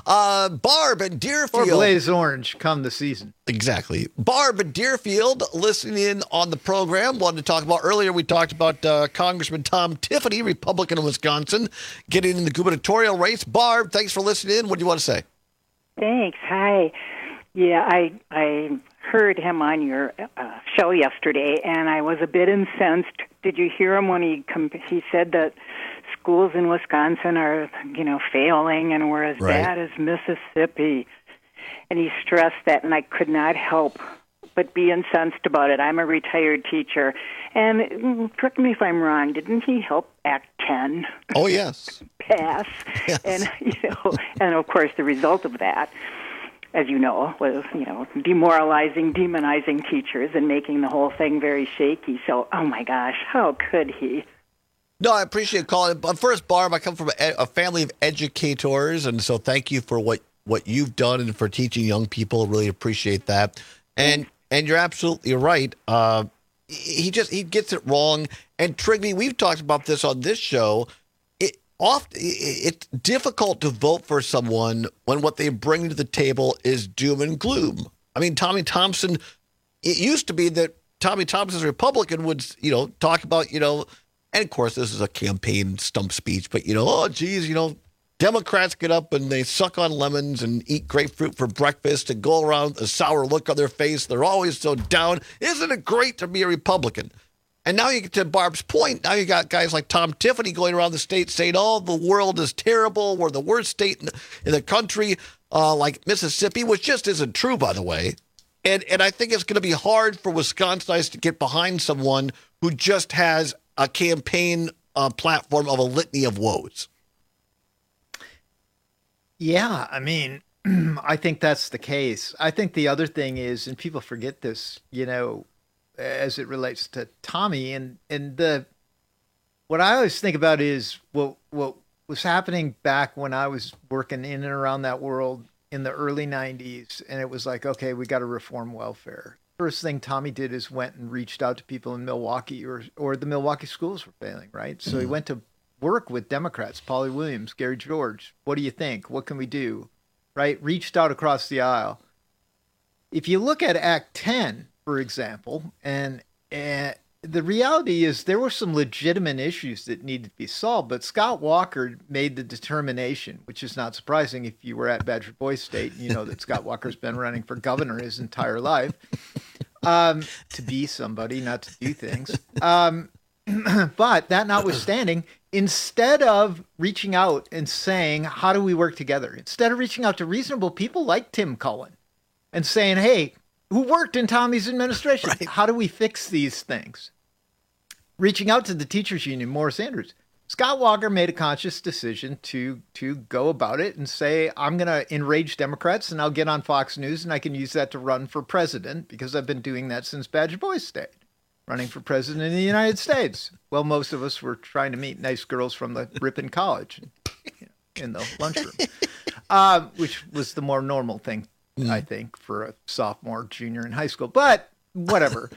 Barb and Deerfield. Or blaze orange come the season. Exactly. Barb and Deerfield listening in on the program. Wanted to talk about earlier, we talked about Congressman Tom Tiffany, Republican of Wisconsin, getting in the gubernatorial race. Barb, thanks for listening in. What do you want to say? Thanks. Hi. Yeah, I heard him on your show yesterday, and I was a bit incensed. Did you hear him when he said that schools in Wisconsin are, failing and we're as bad as Mississippi? And he stressed that, and I could not help but be incensed about it. I'm a retired teacher, and correct me if I'm wrong, didn't he help Act 10? Oh, yes. Pass. Yes. And, and of course the result of that, as you know, was, demoralizing, demonizing teachers and making the whole thing very shaky. So, oh my gosh, how could he? No, I appreciate calling. But first, Barb, I come from a family of educators, and so thank you for what you've done and for teaching young people. Really appreciate that. And you're absolutely right. He gets it wrong. And Trygve, we've talked about this on this show. It's difficult to vote for someone when what they bring to the table is doom and gloom. I mean, Tommy Thompson, it used to be that Tommy Thompson's Republican would, talk about, and of course this is a campaign stump speech, but, Democrats get up and they suck on lemons and eat grapefruit for breakfast and go around a sour look on their face. They're always so down. Isn't it great to be a Republican? And now you get to Barb's point. Now you got guys like Tom Tiffany going around the state saying, oh, the world is terrible. We're the worst state in the country, like Mississippi, which just isn't true, by the way. And I think it's going to be hard for Wisconsinites to get behind someone who just has a campaign platform of a litany of woes. Yeah, I mean, I think that's the case. I think the other thing is, and people forget this, as it relates to Tommy, and what I always think about is what was happening back when I was working in and around that world in the early 90s, and it was like, okay, we got to reform welfare. First thing Tommy did is went and reached out to people in Milwaukee, or the Milwaukee schools were failing, right? So he went to work with Democrats, Polly Williams, Gary George. What do you think? What can we do? Right? Reached out across the aisle. If you look at Act 10, for example, and the reality is there were some legitimate issues that needed to be solved, but Scott Walker made the determination, which is not surprising if you were at Badger Boys State and you know that Scott Walker's been running for governor his entire life, to be somebody, not to do things. But that notwithstanding, instead of reaching out and saying, how do we work together? Instead of reaching out to reasonable people like Tim Cullen and saying, hey, who worked in Tommy's administration, right. How do we fix these things? Reaching out to the teachers union, Morris Andrews, Scott Walker made a conscious decision to go about it and say, I'm going to enrage Democrats and I'll get on Fox News and I can use that to run for president because I've been doing that since Badger Boys State. Running for president in the United States. Well, most of us were trying to meet nice girls from the Ripon College in the lunchroom, which was the more normal thing, I think, for a sophomore, junior in high school. But whatever.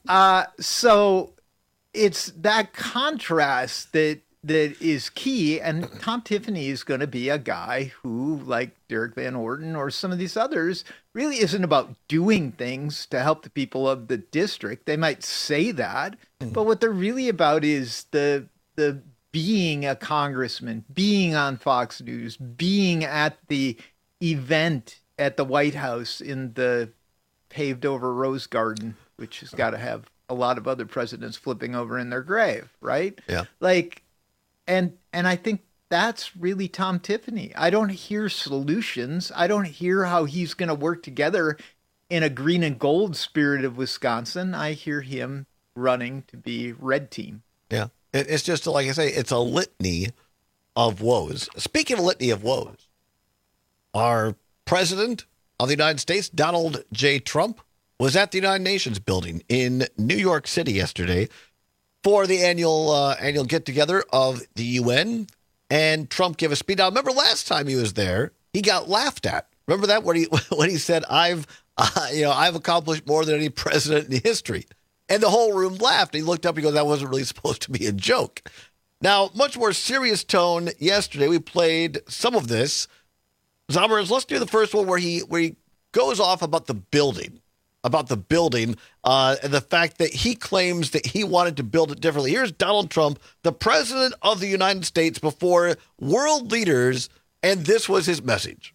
So it's that contrast that is key. And Tom Tiffany is going to be a guy who, like Derek Van Orden or some of these others, really isn't about doing things to help the people of the district. They might say that, but what they're really about is the being a congressman, being on Fox News, being at the event at the White House in the paved over Rose Garden, which has got to have a lot of other presidents flipping over in their grave, right? Yeah. And I think that's really Tom Tiffany. I don't hear solutions. I don't hear how he's going to work together in a green and gold spirit of Wisconsin. I hear him running to be red team. Yeah. It's just, like I say, it's a litany of woes. Speaking of litany of woes, our president of the United States, Donald J. Trump, was at the United Nations building in New York City yesterday for the annual get-together of the UN, and Trump gave a speech. Now, remember last time he was there, he got laughed at. Remember that when he said, "I've accomplished more than any president in history," and the whole room laughed. He looked up, he goes, "That wasn't really supposed to be a joke." Now, much more serious tone yesterday. We played some of this. Zombers, let's do the first one where he goes off about the building. And the fact that he claims that he wanted to build it differently. Here's Donald Trump, the president of the United States, before world leaders, and this was his message.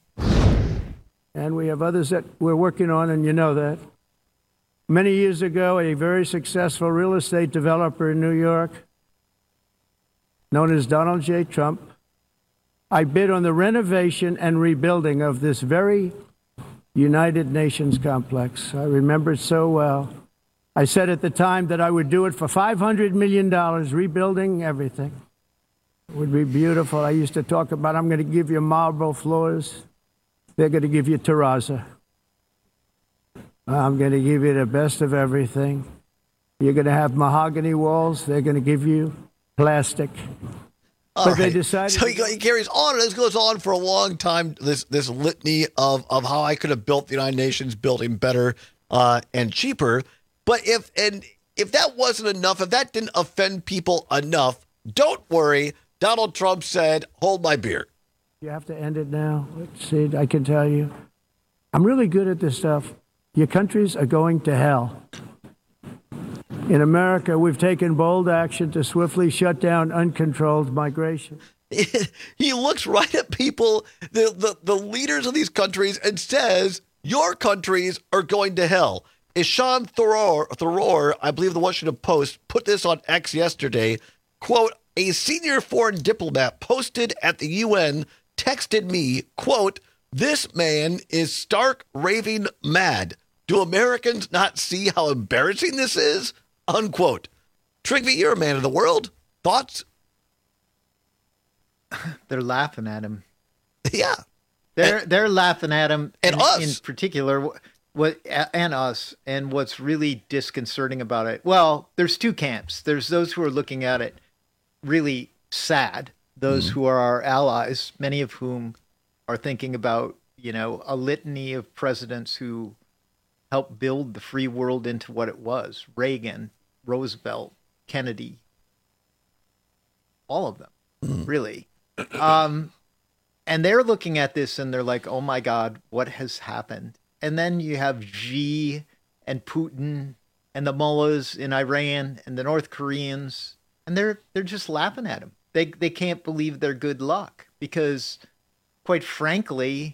And we have others that we're working on, and you know that. Many years ago, a very successful real estate developer in New York, known as Donald J. Trump, I bid on the renovation and rebuilding of this very United Nations complex. I remember it so well. I said at the time that I would do it for $500 million, rebuilding everything. It would be beautiful. I used to talk about, I'm going to give you marble floors. They're going to give you terrazzo. I'm going to give you the best of everything. You're going to have mahogany walls. They're going to give you plastic. But they decided. So he carries on, and this goes on for a long time. This litany of how I could have built the United Nations building better and cheaper. But if that wasn't enough, if that didn't offend people enough, don't worry. Donald Trump said, "Hold my beer." You have to end it now. Sid, I can tell you, I'm really good at this stuff. Your countries are going to hell. In America, we've taken bold action to swiftly shut down uncontrolled migration. He looks right at people, the leaders of these countries, and says, your countries are going to hell. Ishan Tharoor, I believe the Washington Post, put this on X yesterday. Quote, a senior foreign diplomat posted at the UN texted me, quote, this man is stark raving mad. Do Americans not see how embarrassing this is? Unquote. Trigby, you're a man of the world. Thoughts? They're laughing at him. Yeah. They're laughing at him. And us. In particular, and us. And what's really disconcerting about it, well, there's two camps. There's those who are looking at it really sad, those who are our allies, many of whom are thinking about, a litany of presidents who helped build the free world into what it was. Reagan, Roosevelt, Kennedy, all of them, really. And they're looking at this and they're like, oh my God, what has happened? And then you have Xi and Putin and the mullahs in Iran and the North Koreans, and they're just laughing at him. They can't believe their good luck because, quite frankly,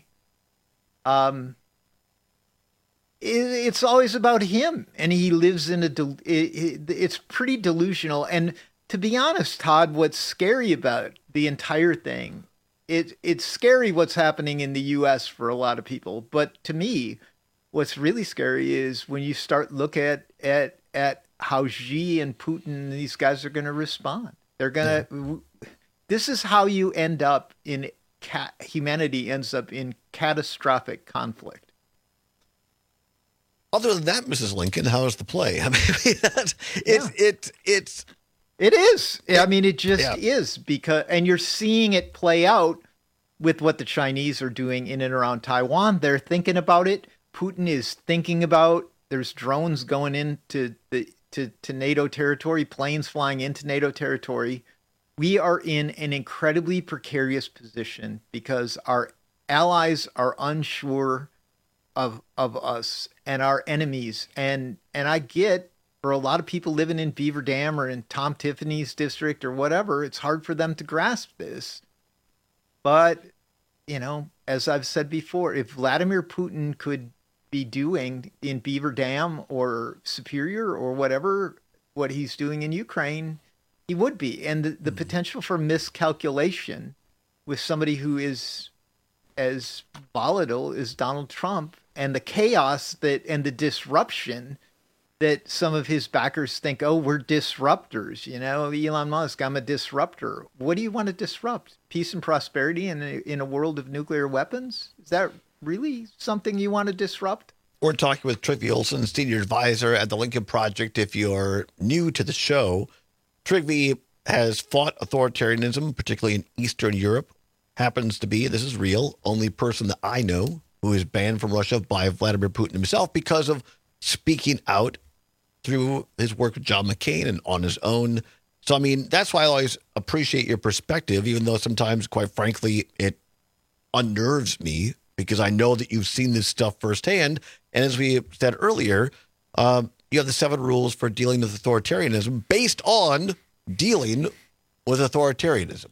it's always about him, and he lives in it's pretty delusional. And to be honest, Todd, what's scary about the entire thing, it's scary what's happening in the U.S. for a lot of people, but to me, what's really scary is when you start look at how Xi and Putin and these guys are going to respond. They're going to. This is how you end up in humanity ends up in catastrophic conflict. Other than that, Mrs. Lincoln, how is the play? I mean, It is. I mean, it just is because, and you're seeing it play out with what the Chinese are doing in and around Taiwan. They're thinking about it. Putin is thinking about. There's drones going into to NATO territory, planes flying into NATO territory. We are in an incredibly precarious position because our allies are unsure of us and our enemies. And I get, for a lot of people living in Beaver Dam or in Tom Tiffany's district or whatever, it's hard for them to grasp this. But, you know, as I've said before, if Vladimir Putin could be doing in Beaver Dam or Superior or whatever, what he's doing in Ukraine, he would be. And the potential for miscalculation with somebody who is as volatile as Donald Trump, and the chaos and the disruption that some of his backers think, oh, we're disruptors. You know, Elon Musk, I'm a disruptor. What do you want to disrupt? Peace and prosperity in a world of nuclear weapons? Is that really something you want to disrupt? We're talking with Trygve Olsen, senior advisor at the Lincoln Project. If you're new to the show, Trygve has fought authoritarianism, particularly in Eastern Europe. Happens to be, this is real, only person that I know who is banned from Russia by Vladimir Putin himself because of speaking out through his work with John McCain and on his own. So, I mean, that's why I always appreciate your perspective, even though sometimes, quite frankly, it unnerves me because I know that you've seen this stuff firsthand. And as we said earlier, you have the 7 rules for dealing with authoritarianism based on dealing with authoritarianism.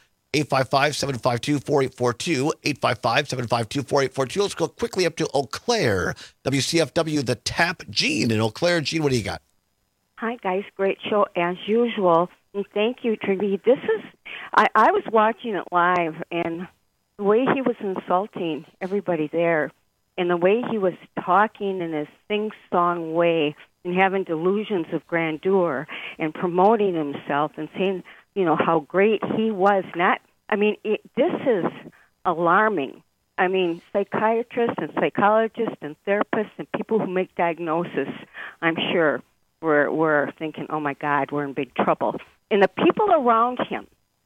855-752-4842, 855-752-4842. Let's go quickly up to Eau Claire, WCFW, the Tap. Gene in Eau Claire. Gene, what do you got? Hi, guys. Great show as usual. And thank you, Trygve. I was watching it live, and the way he was insulting everybody there, and the way he was talking in his sing-song way and having delusions of grandeur and promoting himself and saying, you know, how great he was. This is alarming. I mean, psychiatrists and psychologists and therapists and people who make diagnoses, I'm sure, were thinking, oh, my God, we're in big trouble. And the people around him,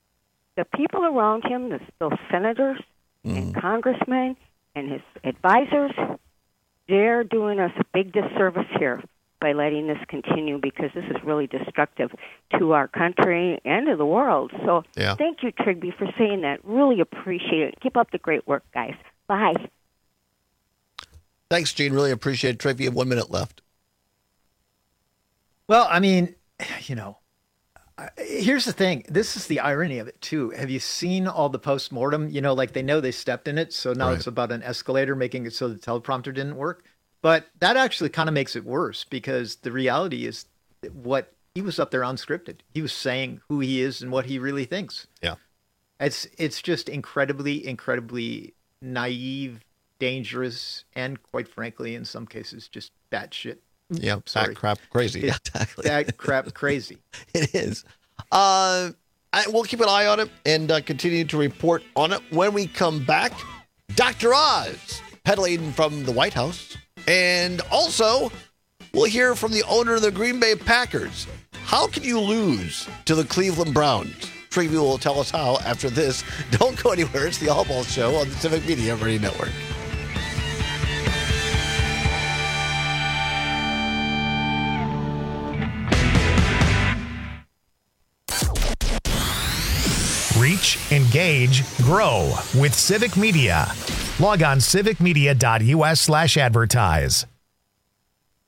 those senators and congressmen and his advisors, they're doing us a big disservice here by letting this continue because this is really destructive to our country and to the world. So Thank you, Trygve, for saying that. Really appreciate it. Keep up the great work, guys. Bye. Thanks, Gene. Really appreciate it. Trygve, you have 1 minute left. Well, I mean, you know, here's the thing. This is the irony of it, too. Have you seen all the postmortem? You know, like they know they stepped in it, so now it's about an escalator making it so the teleprompter didn't work. But that actually kind of makes it worse because the reality is what he was up there unscripted. He was saying who he is and what he really thinks. Yeah. It's just incredibly, incredibly naive, dangerous, and quite frankly, in some cases, just batshit. Yeah, that crap crazy. Yeah, exactly. That crap crazy. It is. We'll keep an eye on it and continue to report on it. When we come back, Dr. Oz peddling from the White House. And also, we'll hear from the owner of the Green Bay Packers. How can you lose to the Cleveland Browns? Trygve will tell us how after this. Don't go anywhere. It's the All Ball Show on the Civic Media Radio Network. Reach, engage, grow with Civic Media. Log on civicmedia.us/advertise.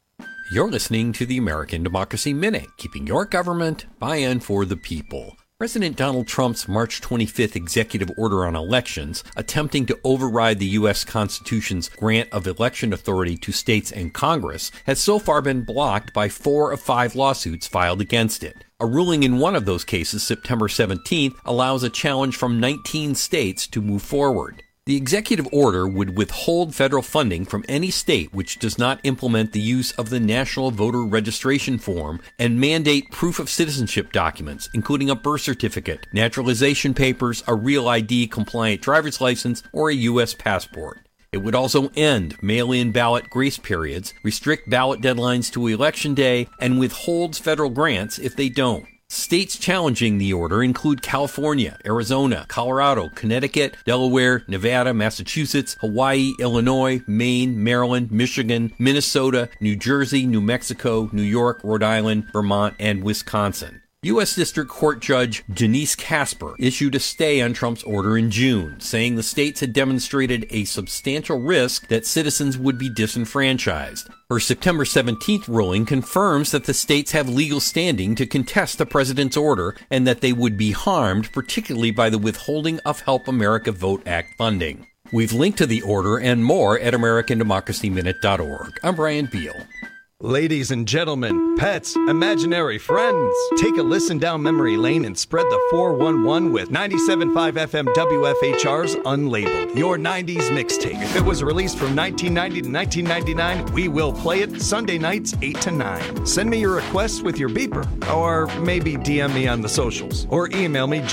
You're listening to the American Democracy Minute, keeping your government by and for the people. President Donald Trump's March 25th executive order on elections, attempting to override the U.S. Constitution's grant of election authority to states and Congress, has so far been blocked by 4 of 5 lawsuits filed against it. A ruling in one of those cases, September 17th, allows a challenge from 19 states to move forward. The executive order would withhold federal funding from any state which does not implement the use of the National Voter Registration Form and mandate proof of citizenship documents, including a birth certificate, naturalization papers, a Real ID compliant driver's license, or a U.S. passport. It would also end mail-in ballot grace periods, restrict ballot deadlines to Election Day, and withholds federal grants if they don't. States challenging the order include California, Arizona, Colorado, Connecticut, Delaware, Nevada, Massachusetts, Hawaii, Illinois, Maine, Maryland, Michigan, Minnesota, New Jersey, New Mexico, New York, Rhode Island, Vermont, and Wisconsin. U.S. District Court Judge Janice Casper issued a stay on Trump's order in June, saying the states had demonstrated a substantial risk that citizens would be disenfranchised. Her September 17th ruling confirms that the states have legal standing to contest the president's order and that they would be harmed, particularly by the withholding of Help America Vote Act funding. We've linked to the order and more at AmericanDemocracyMinute.org. I'm Brian Beal. Ladies and gentlemen, pets, imaginary friends, take a listen down memory lane and spread the 411 with 97.5 FM WFHR's Unlabeled, your 90s mixtape. If it was released from 1990 to 1999, we will play it Sunday nights 8 to 9. Send me your requests with your beeper, or maybe DM me on the socials, or email me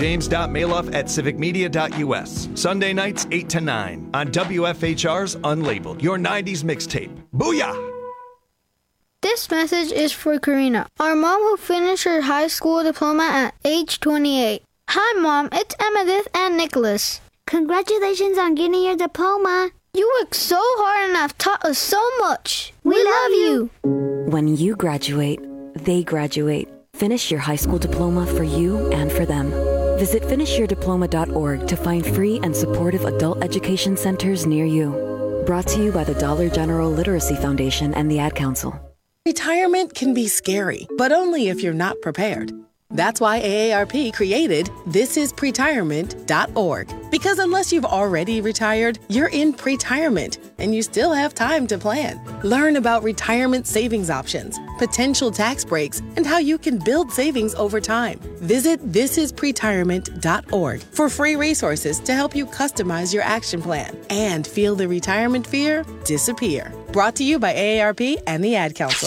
james.maloff@civicmedia.us. Sunday nights 8 to 9 on WFHR's Unlabeled, your 90s mixtape. Booyah! This message is for Karina, our mom who finished her high school diploma at age 28. Hi, Mom. It's Emmettith and Nicholas. Congratulations on getting your diploma. You worked so hard and have taught us so much. We love you. When you graduate, they graduate. Finish your high school diploma for you and for them. Visit finishyourdiploma.org to find free and supportive adult education centers near you. Brought to you by the Dollar General Literacy Foundation and the Ad Council. Retirement can be scary, but only if you're not prepared. That's why AARP created thisispretirement.org. Because unless you've already retired, you're in pretirement, and you still have time to plan. Learn about retirement savings options, potential tax breaks, and how you can build savings over time. Visit thisispretirement.org for free resources to help you customize your action plan and feel the retirement fear disappear. Brought to you by AARP and the Ad Council.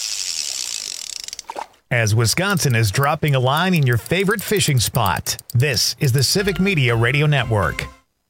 As Wisconsin is dropping a line in your favorite fishing spot, this is the Civic Media Radio Network.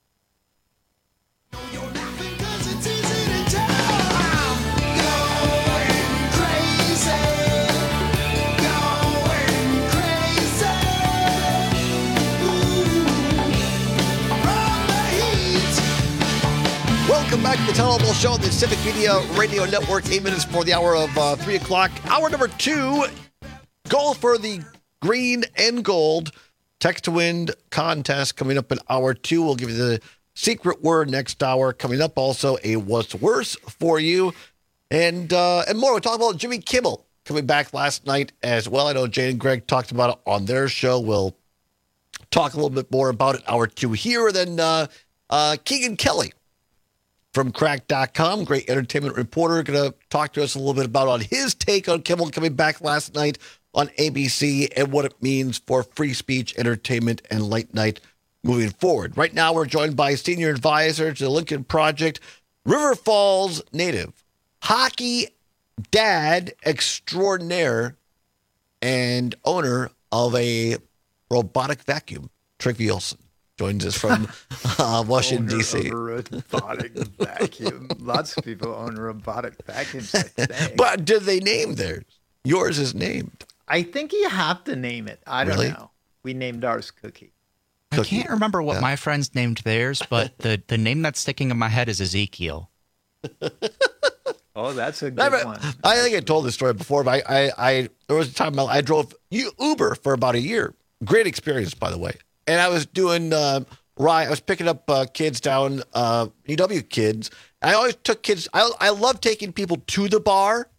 Welcome back to the Total Show, the Civic Media Radio Network. 8 minutes before the hour of 3 o'clock. Hour number 2, goal for the green and gold text to win contest coming up in hour 2. We'll give you the secret word next hour. Coming up also a what's worse for you and more. We'll talk about Jimmy Kimmel coming back last night as well. I know Jane and Greg talked about it on their show. We'll talk a little bit more about it hour 2 here. Then Keegan Kelly from Crack.com, great entertainment reporter, going to talk to us a little bit about on his take on Kimmel coming back last night on ABC and what it means for free speech, entertainment, and late night moving forward. Right now, we're joined by senior advisor to the Lincoln Project, River Falls native, hockey dad extraordinaire, and owner of a robotic vacuum, Trick Olson. Joins us from Washington, D.C. Robotic vacuum. Lots of people own robotic vacuums, I think. But did they name theirs? Yours is named. I think you have to name it. I don't know. We named ours Cookie. I can't remember what my friends named theirs, but the name that's sticking in my head is Ezekiel. Oh, that's a good one. I think I told this story before, but I there was a time I drove Uber for about a year. Great experience, by the way. And I was doing I was picking up kids down, UW kids. I always took kids. I love taking people to the bar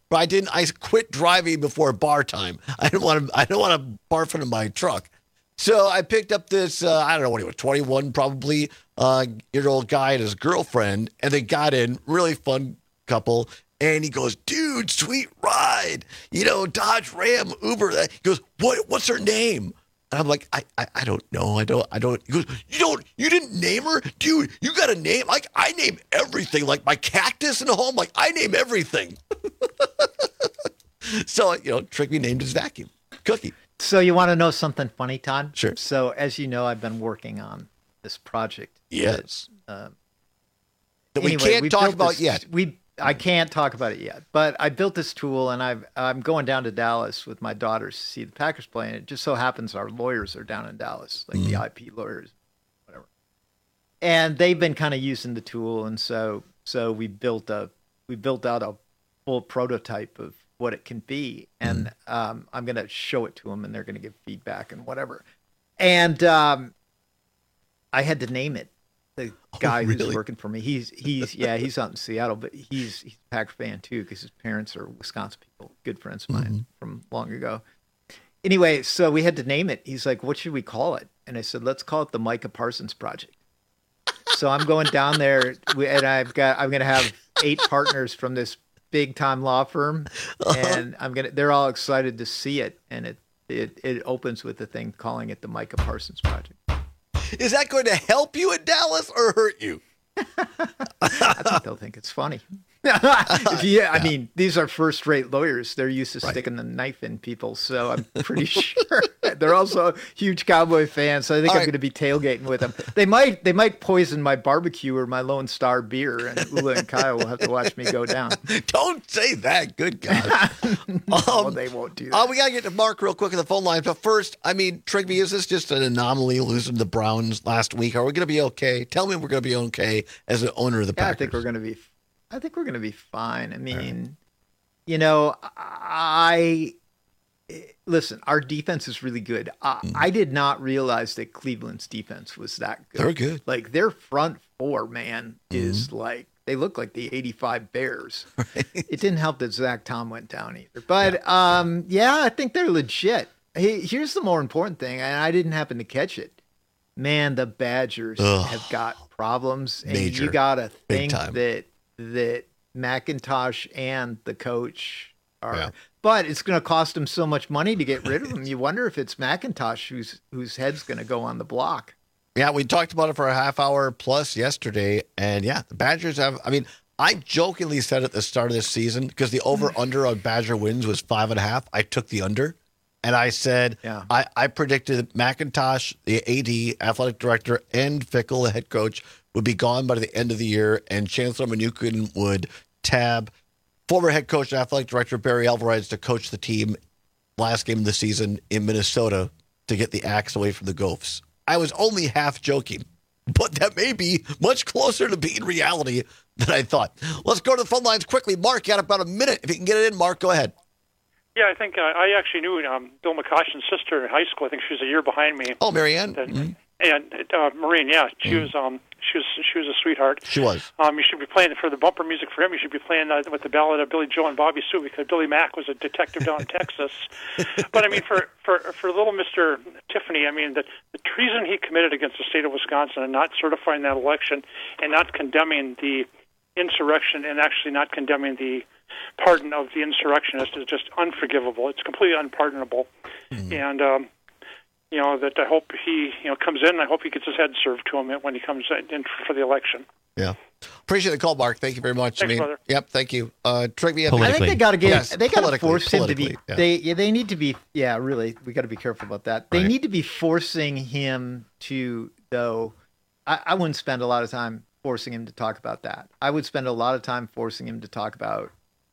but I didn't. I quit driving before bar time. I don't want to barf into my truck. So I picked up this, I don't know what he was, 21 probably, year old guy and his girlfriend, and they got in, really fun couple. And he goes, dude, sweet ride, Dodge, Ram, Uber. He goes, what's her name? And I'm like, I don't know. I don't. He goes, you didn't name her? Dude, you got a name? Like, I name everything. Like my cactus in the home, like I name everything. So, Trigby named his vacuum, Cookie. So you want to know something funny, Todd? Sure. So as you know, I've been working on this project. Yes. That we can't talk about yet. I can't talk about it yet, but I built this tool, and I'm going down to Dallas with my daughters to see the Packers play, and it just so happens our lawyers are down in Dallas, like the IP lawyers, whatever. And they've been kind of using the tool, and so we built out a full prototype of what it can be, and I'm going to show it to them, and they're going to give feedback and whatever. And I had to name it. The guy who's working for me, he's out in Seattle, but he's a Packer fan too because his parents are Wisconsin people, good friends of mine from long ago. Anyway, so we had to name it. He's like, "What should we call it?" And I said, "Let's call it the Micah Parsons Project." So I'm going down there, and I'm going to have 8 partners from this big time law firm, and they're all excited to see it, and it opens with the thing calling it the Micah Parsons Project. Is that going to help you in Dallas or hurt you? I think they'll think it's funny. I mean, these are first-rate lawyers. They're used to sticking the knife in people, so I'm pretty sure they're also huge Cowboy fans. So I think I'm going to be tailgating with them. They might poison my barbecue or my Lone Star beer, and Ula and Kyle will have to watch me go down. Don't say that. Good God. No, they won't do that. We got to get to Mark real quick on the phone line. But first, I mean, Trigby, is this just an anomaly losing the Browns last week? Are we going to be okay? Tell me we're going to be okay as an owner of the Packers. I think we're going to be fine. I mean, listen, our defense is really good. I did not realize that Cleveland's defense was that good. They're good. Like their front four, man, is like, they look like the 85 Bears. Right. It didn't help that Zach Tom went down either. But I think they're legit. Hey, here's the more important thing, and I didn't happen to catch it. Man, the Badgers have got problems. And Major. You got to think that McIntosh and the coach are, but it's going to cost them so much money to get rid of them. You wonder if it's McIntosh whose head's going to go on the block. Yeah, we talked about it for a half hour plus yesterday, and the Badgers have. I mean, I jokingly said at the start of this season because the over/under on Badger wins was 5.5. I took the under, and I said I predicted McIntosh, the AD, athletic director, and Fickell, the head coach, would be gone by the end of the year, and Chancellor Manukin would tab former head coach and athletic director Barry Alvarez to coach the team last game of the season in Minnesota to get the axe away from the Gophers. I was only half joking, but that may be much closer to being reality than I thought. Let's go to the phone lines quickly. Mark, you got about a minute. If you can get it in, Mark, go ahead. Yeah, I think I actually knew Bill McCoshen's sister in high school. I think she was a year behind me. Oh, Marianne? And Maureen, she was a sweetheart. She was. You should be playing for the bumper music for him. You should be playing with the ballad of Billy Joe and Bobby Sue because Billy Mack was a detective down in Texas. But I mean, for little Mr. Tiffany, I mean, the treason he committed against the state of Wisconsin and not certifying that election and not condemning the insurrection and actually not condemning the pardon of the insurrectionists is just unforgivable. It's completely unpardonable. And that I hope he comes in. I hope he gets his head served to him when he comes in for the election. Yeah, appreciate the call, Mark. Thank you very much. Thanks, brother. Yep, thank you. Trigby, I think they got to they got to force him to be. Yeah. They need to be. Yeah, really, we got to be careful about that. They need to be forcing him to. Though, I wouldn't spend a lot of time forcing him to talk about that. I would spend a lot of time forcing him to talk about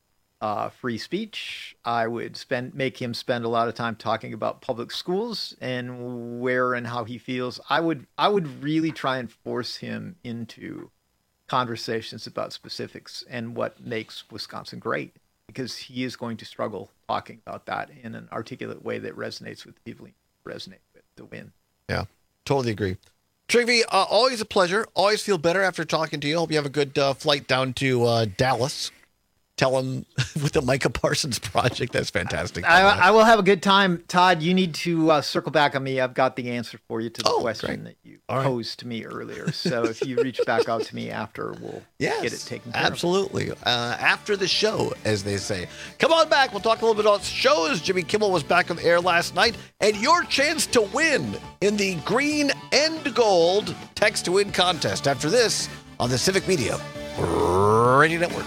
free speech. I would make him spend a lot of time talking about public schools and where and how he feels. I would really try and force him into conversations about specifics and what makes Wisconsin great, because he is going to struggle talking about that in an articulate way that resonates with the people he resonates with to win. Yeah, totally agree. Trigby, always a pleasure. Always feel better after talking to you. Hope you have a good flight down to Dallas. tell him with the Micah Parsons project. That's fantastic. I will have a good time. Todd, you need to circle back on me. I've got the answer for you to the question that you posed to me earlier. So if you reach back out to me after, we'll get it taken care of. Absolutely. After the show, as they say. Come on back. We'll talk a little bit about shows. Jimmy Kimmel was back on the air last night. And your chance to win in the Green and Gold Text to Win contest. After this on the Civic Media Radio Network.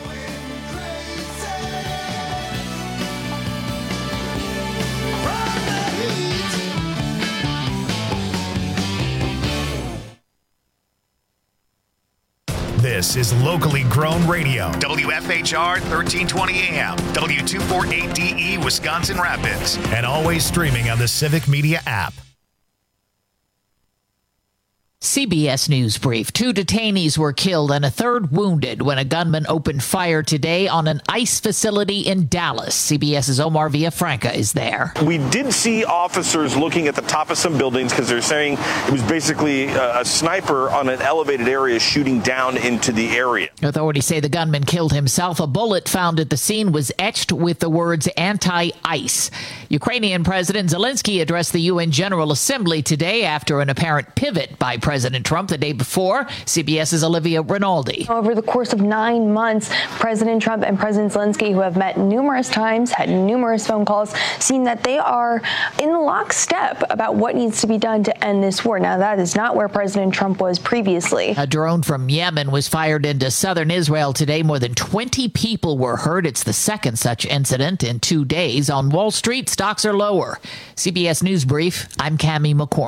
This is locally grown radio. WFHR 1320 AM, W248DE Wisconsin Rapids, and always streaming on the Civic Media app. CBS News Brief. 2 detainees were killed and a third wounded when a gunman opened fire today on an ICE facility in Dallas. CBS's Omar Villafranca is there. We did see officers looking at the top of some buildings because they're saying it was basically a sniper on an elevated area shooting down into the area. Authorities say the gunman killed himself. A bullet found at the scene was etched with the words anti-ICE. Ukrainian President Zelensky addressed the UN General Assembly today after an apparent pivot by President Trump the day before. CBS's Olivia Rinaldi. Over the course of 9 months, President Trump and President Zelensky, who have met numerous times, had numerous phone calls, seen that they are in lockstep about what needs to be done to end this war. Now, that is not where President Trump was previously. A drone from Yemen was fired into southern Israel today. More than 20 people were hurt. It's the second such incident in 2 days. On Wall Street, stocks are lower. CBS News Brief, I'm Cammie McCormick.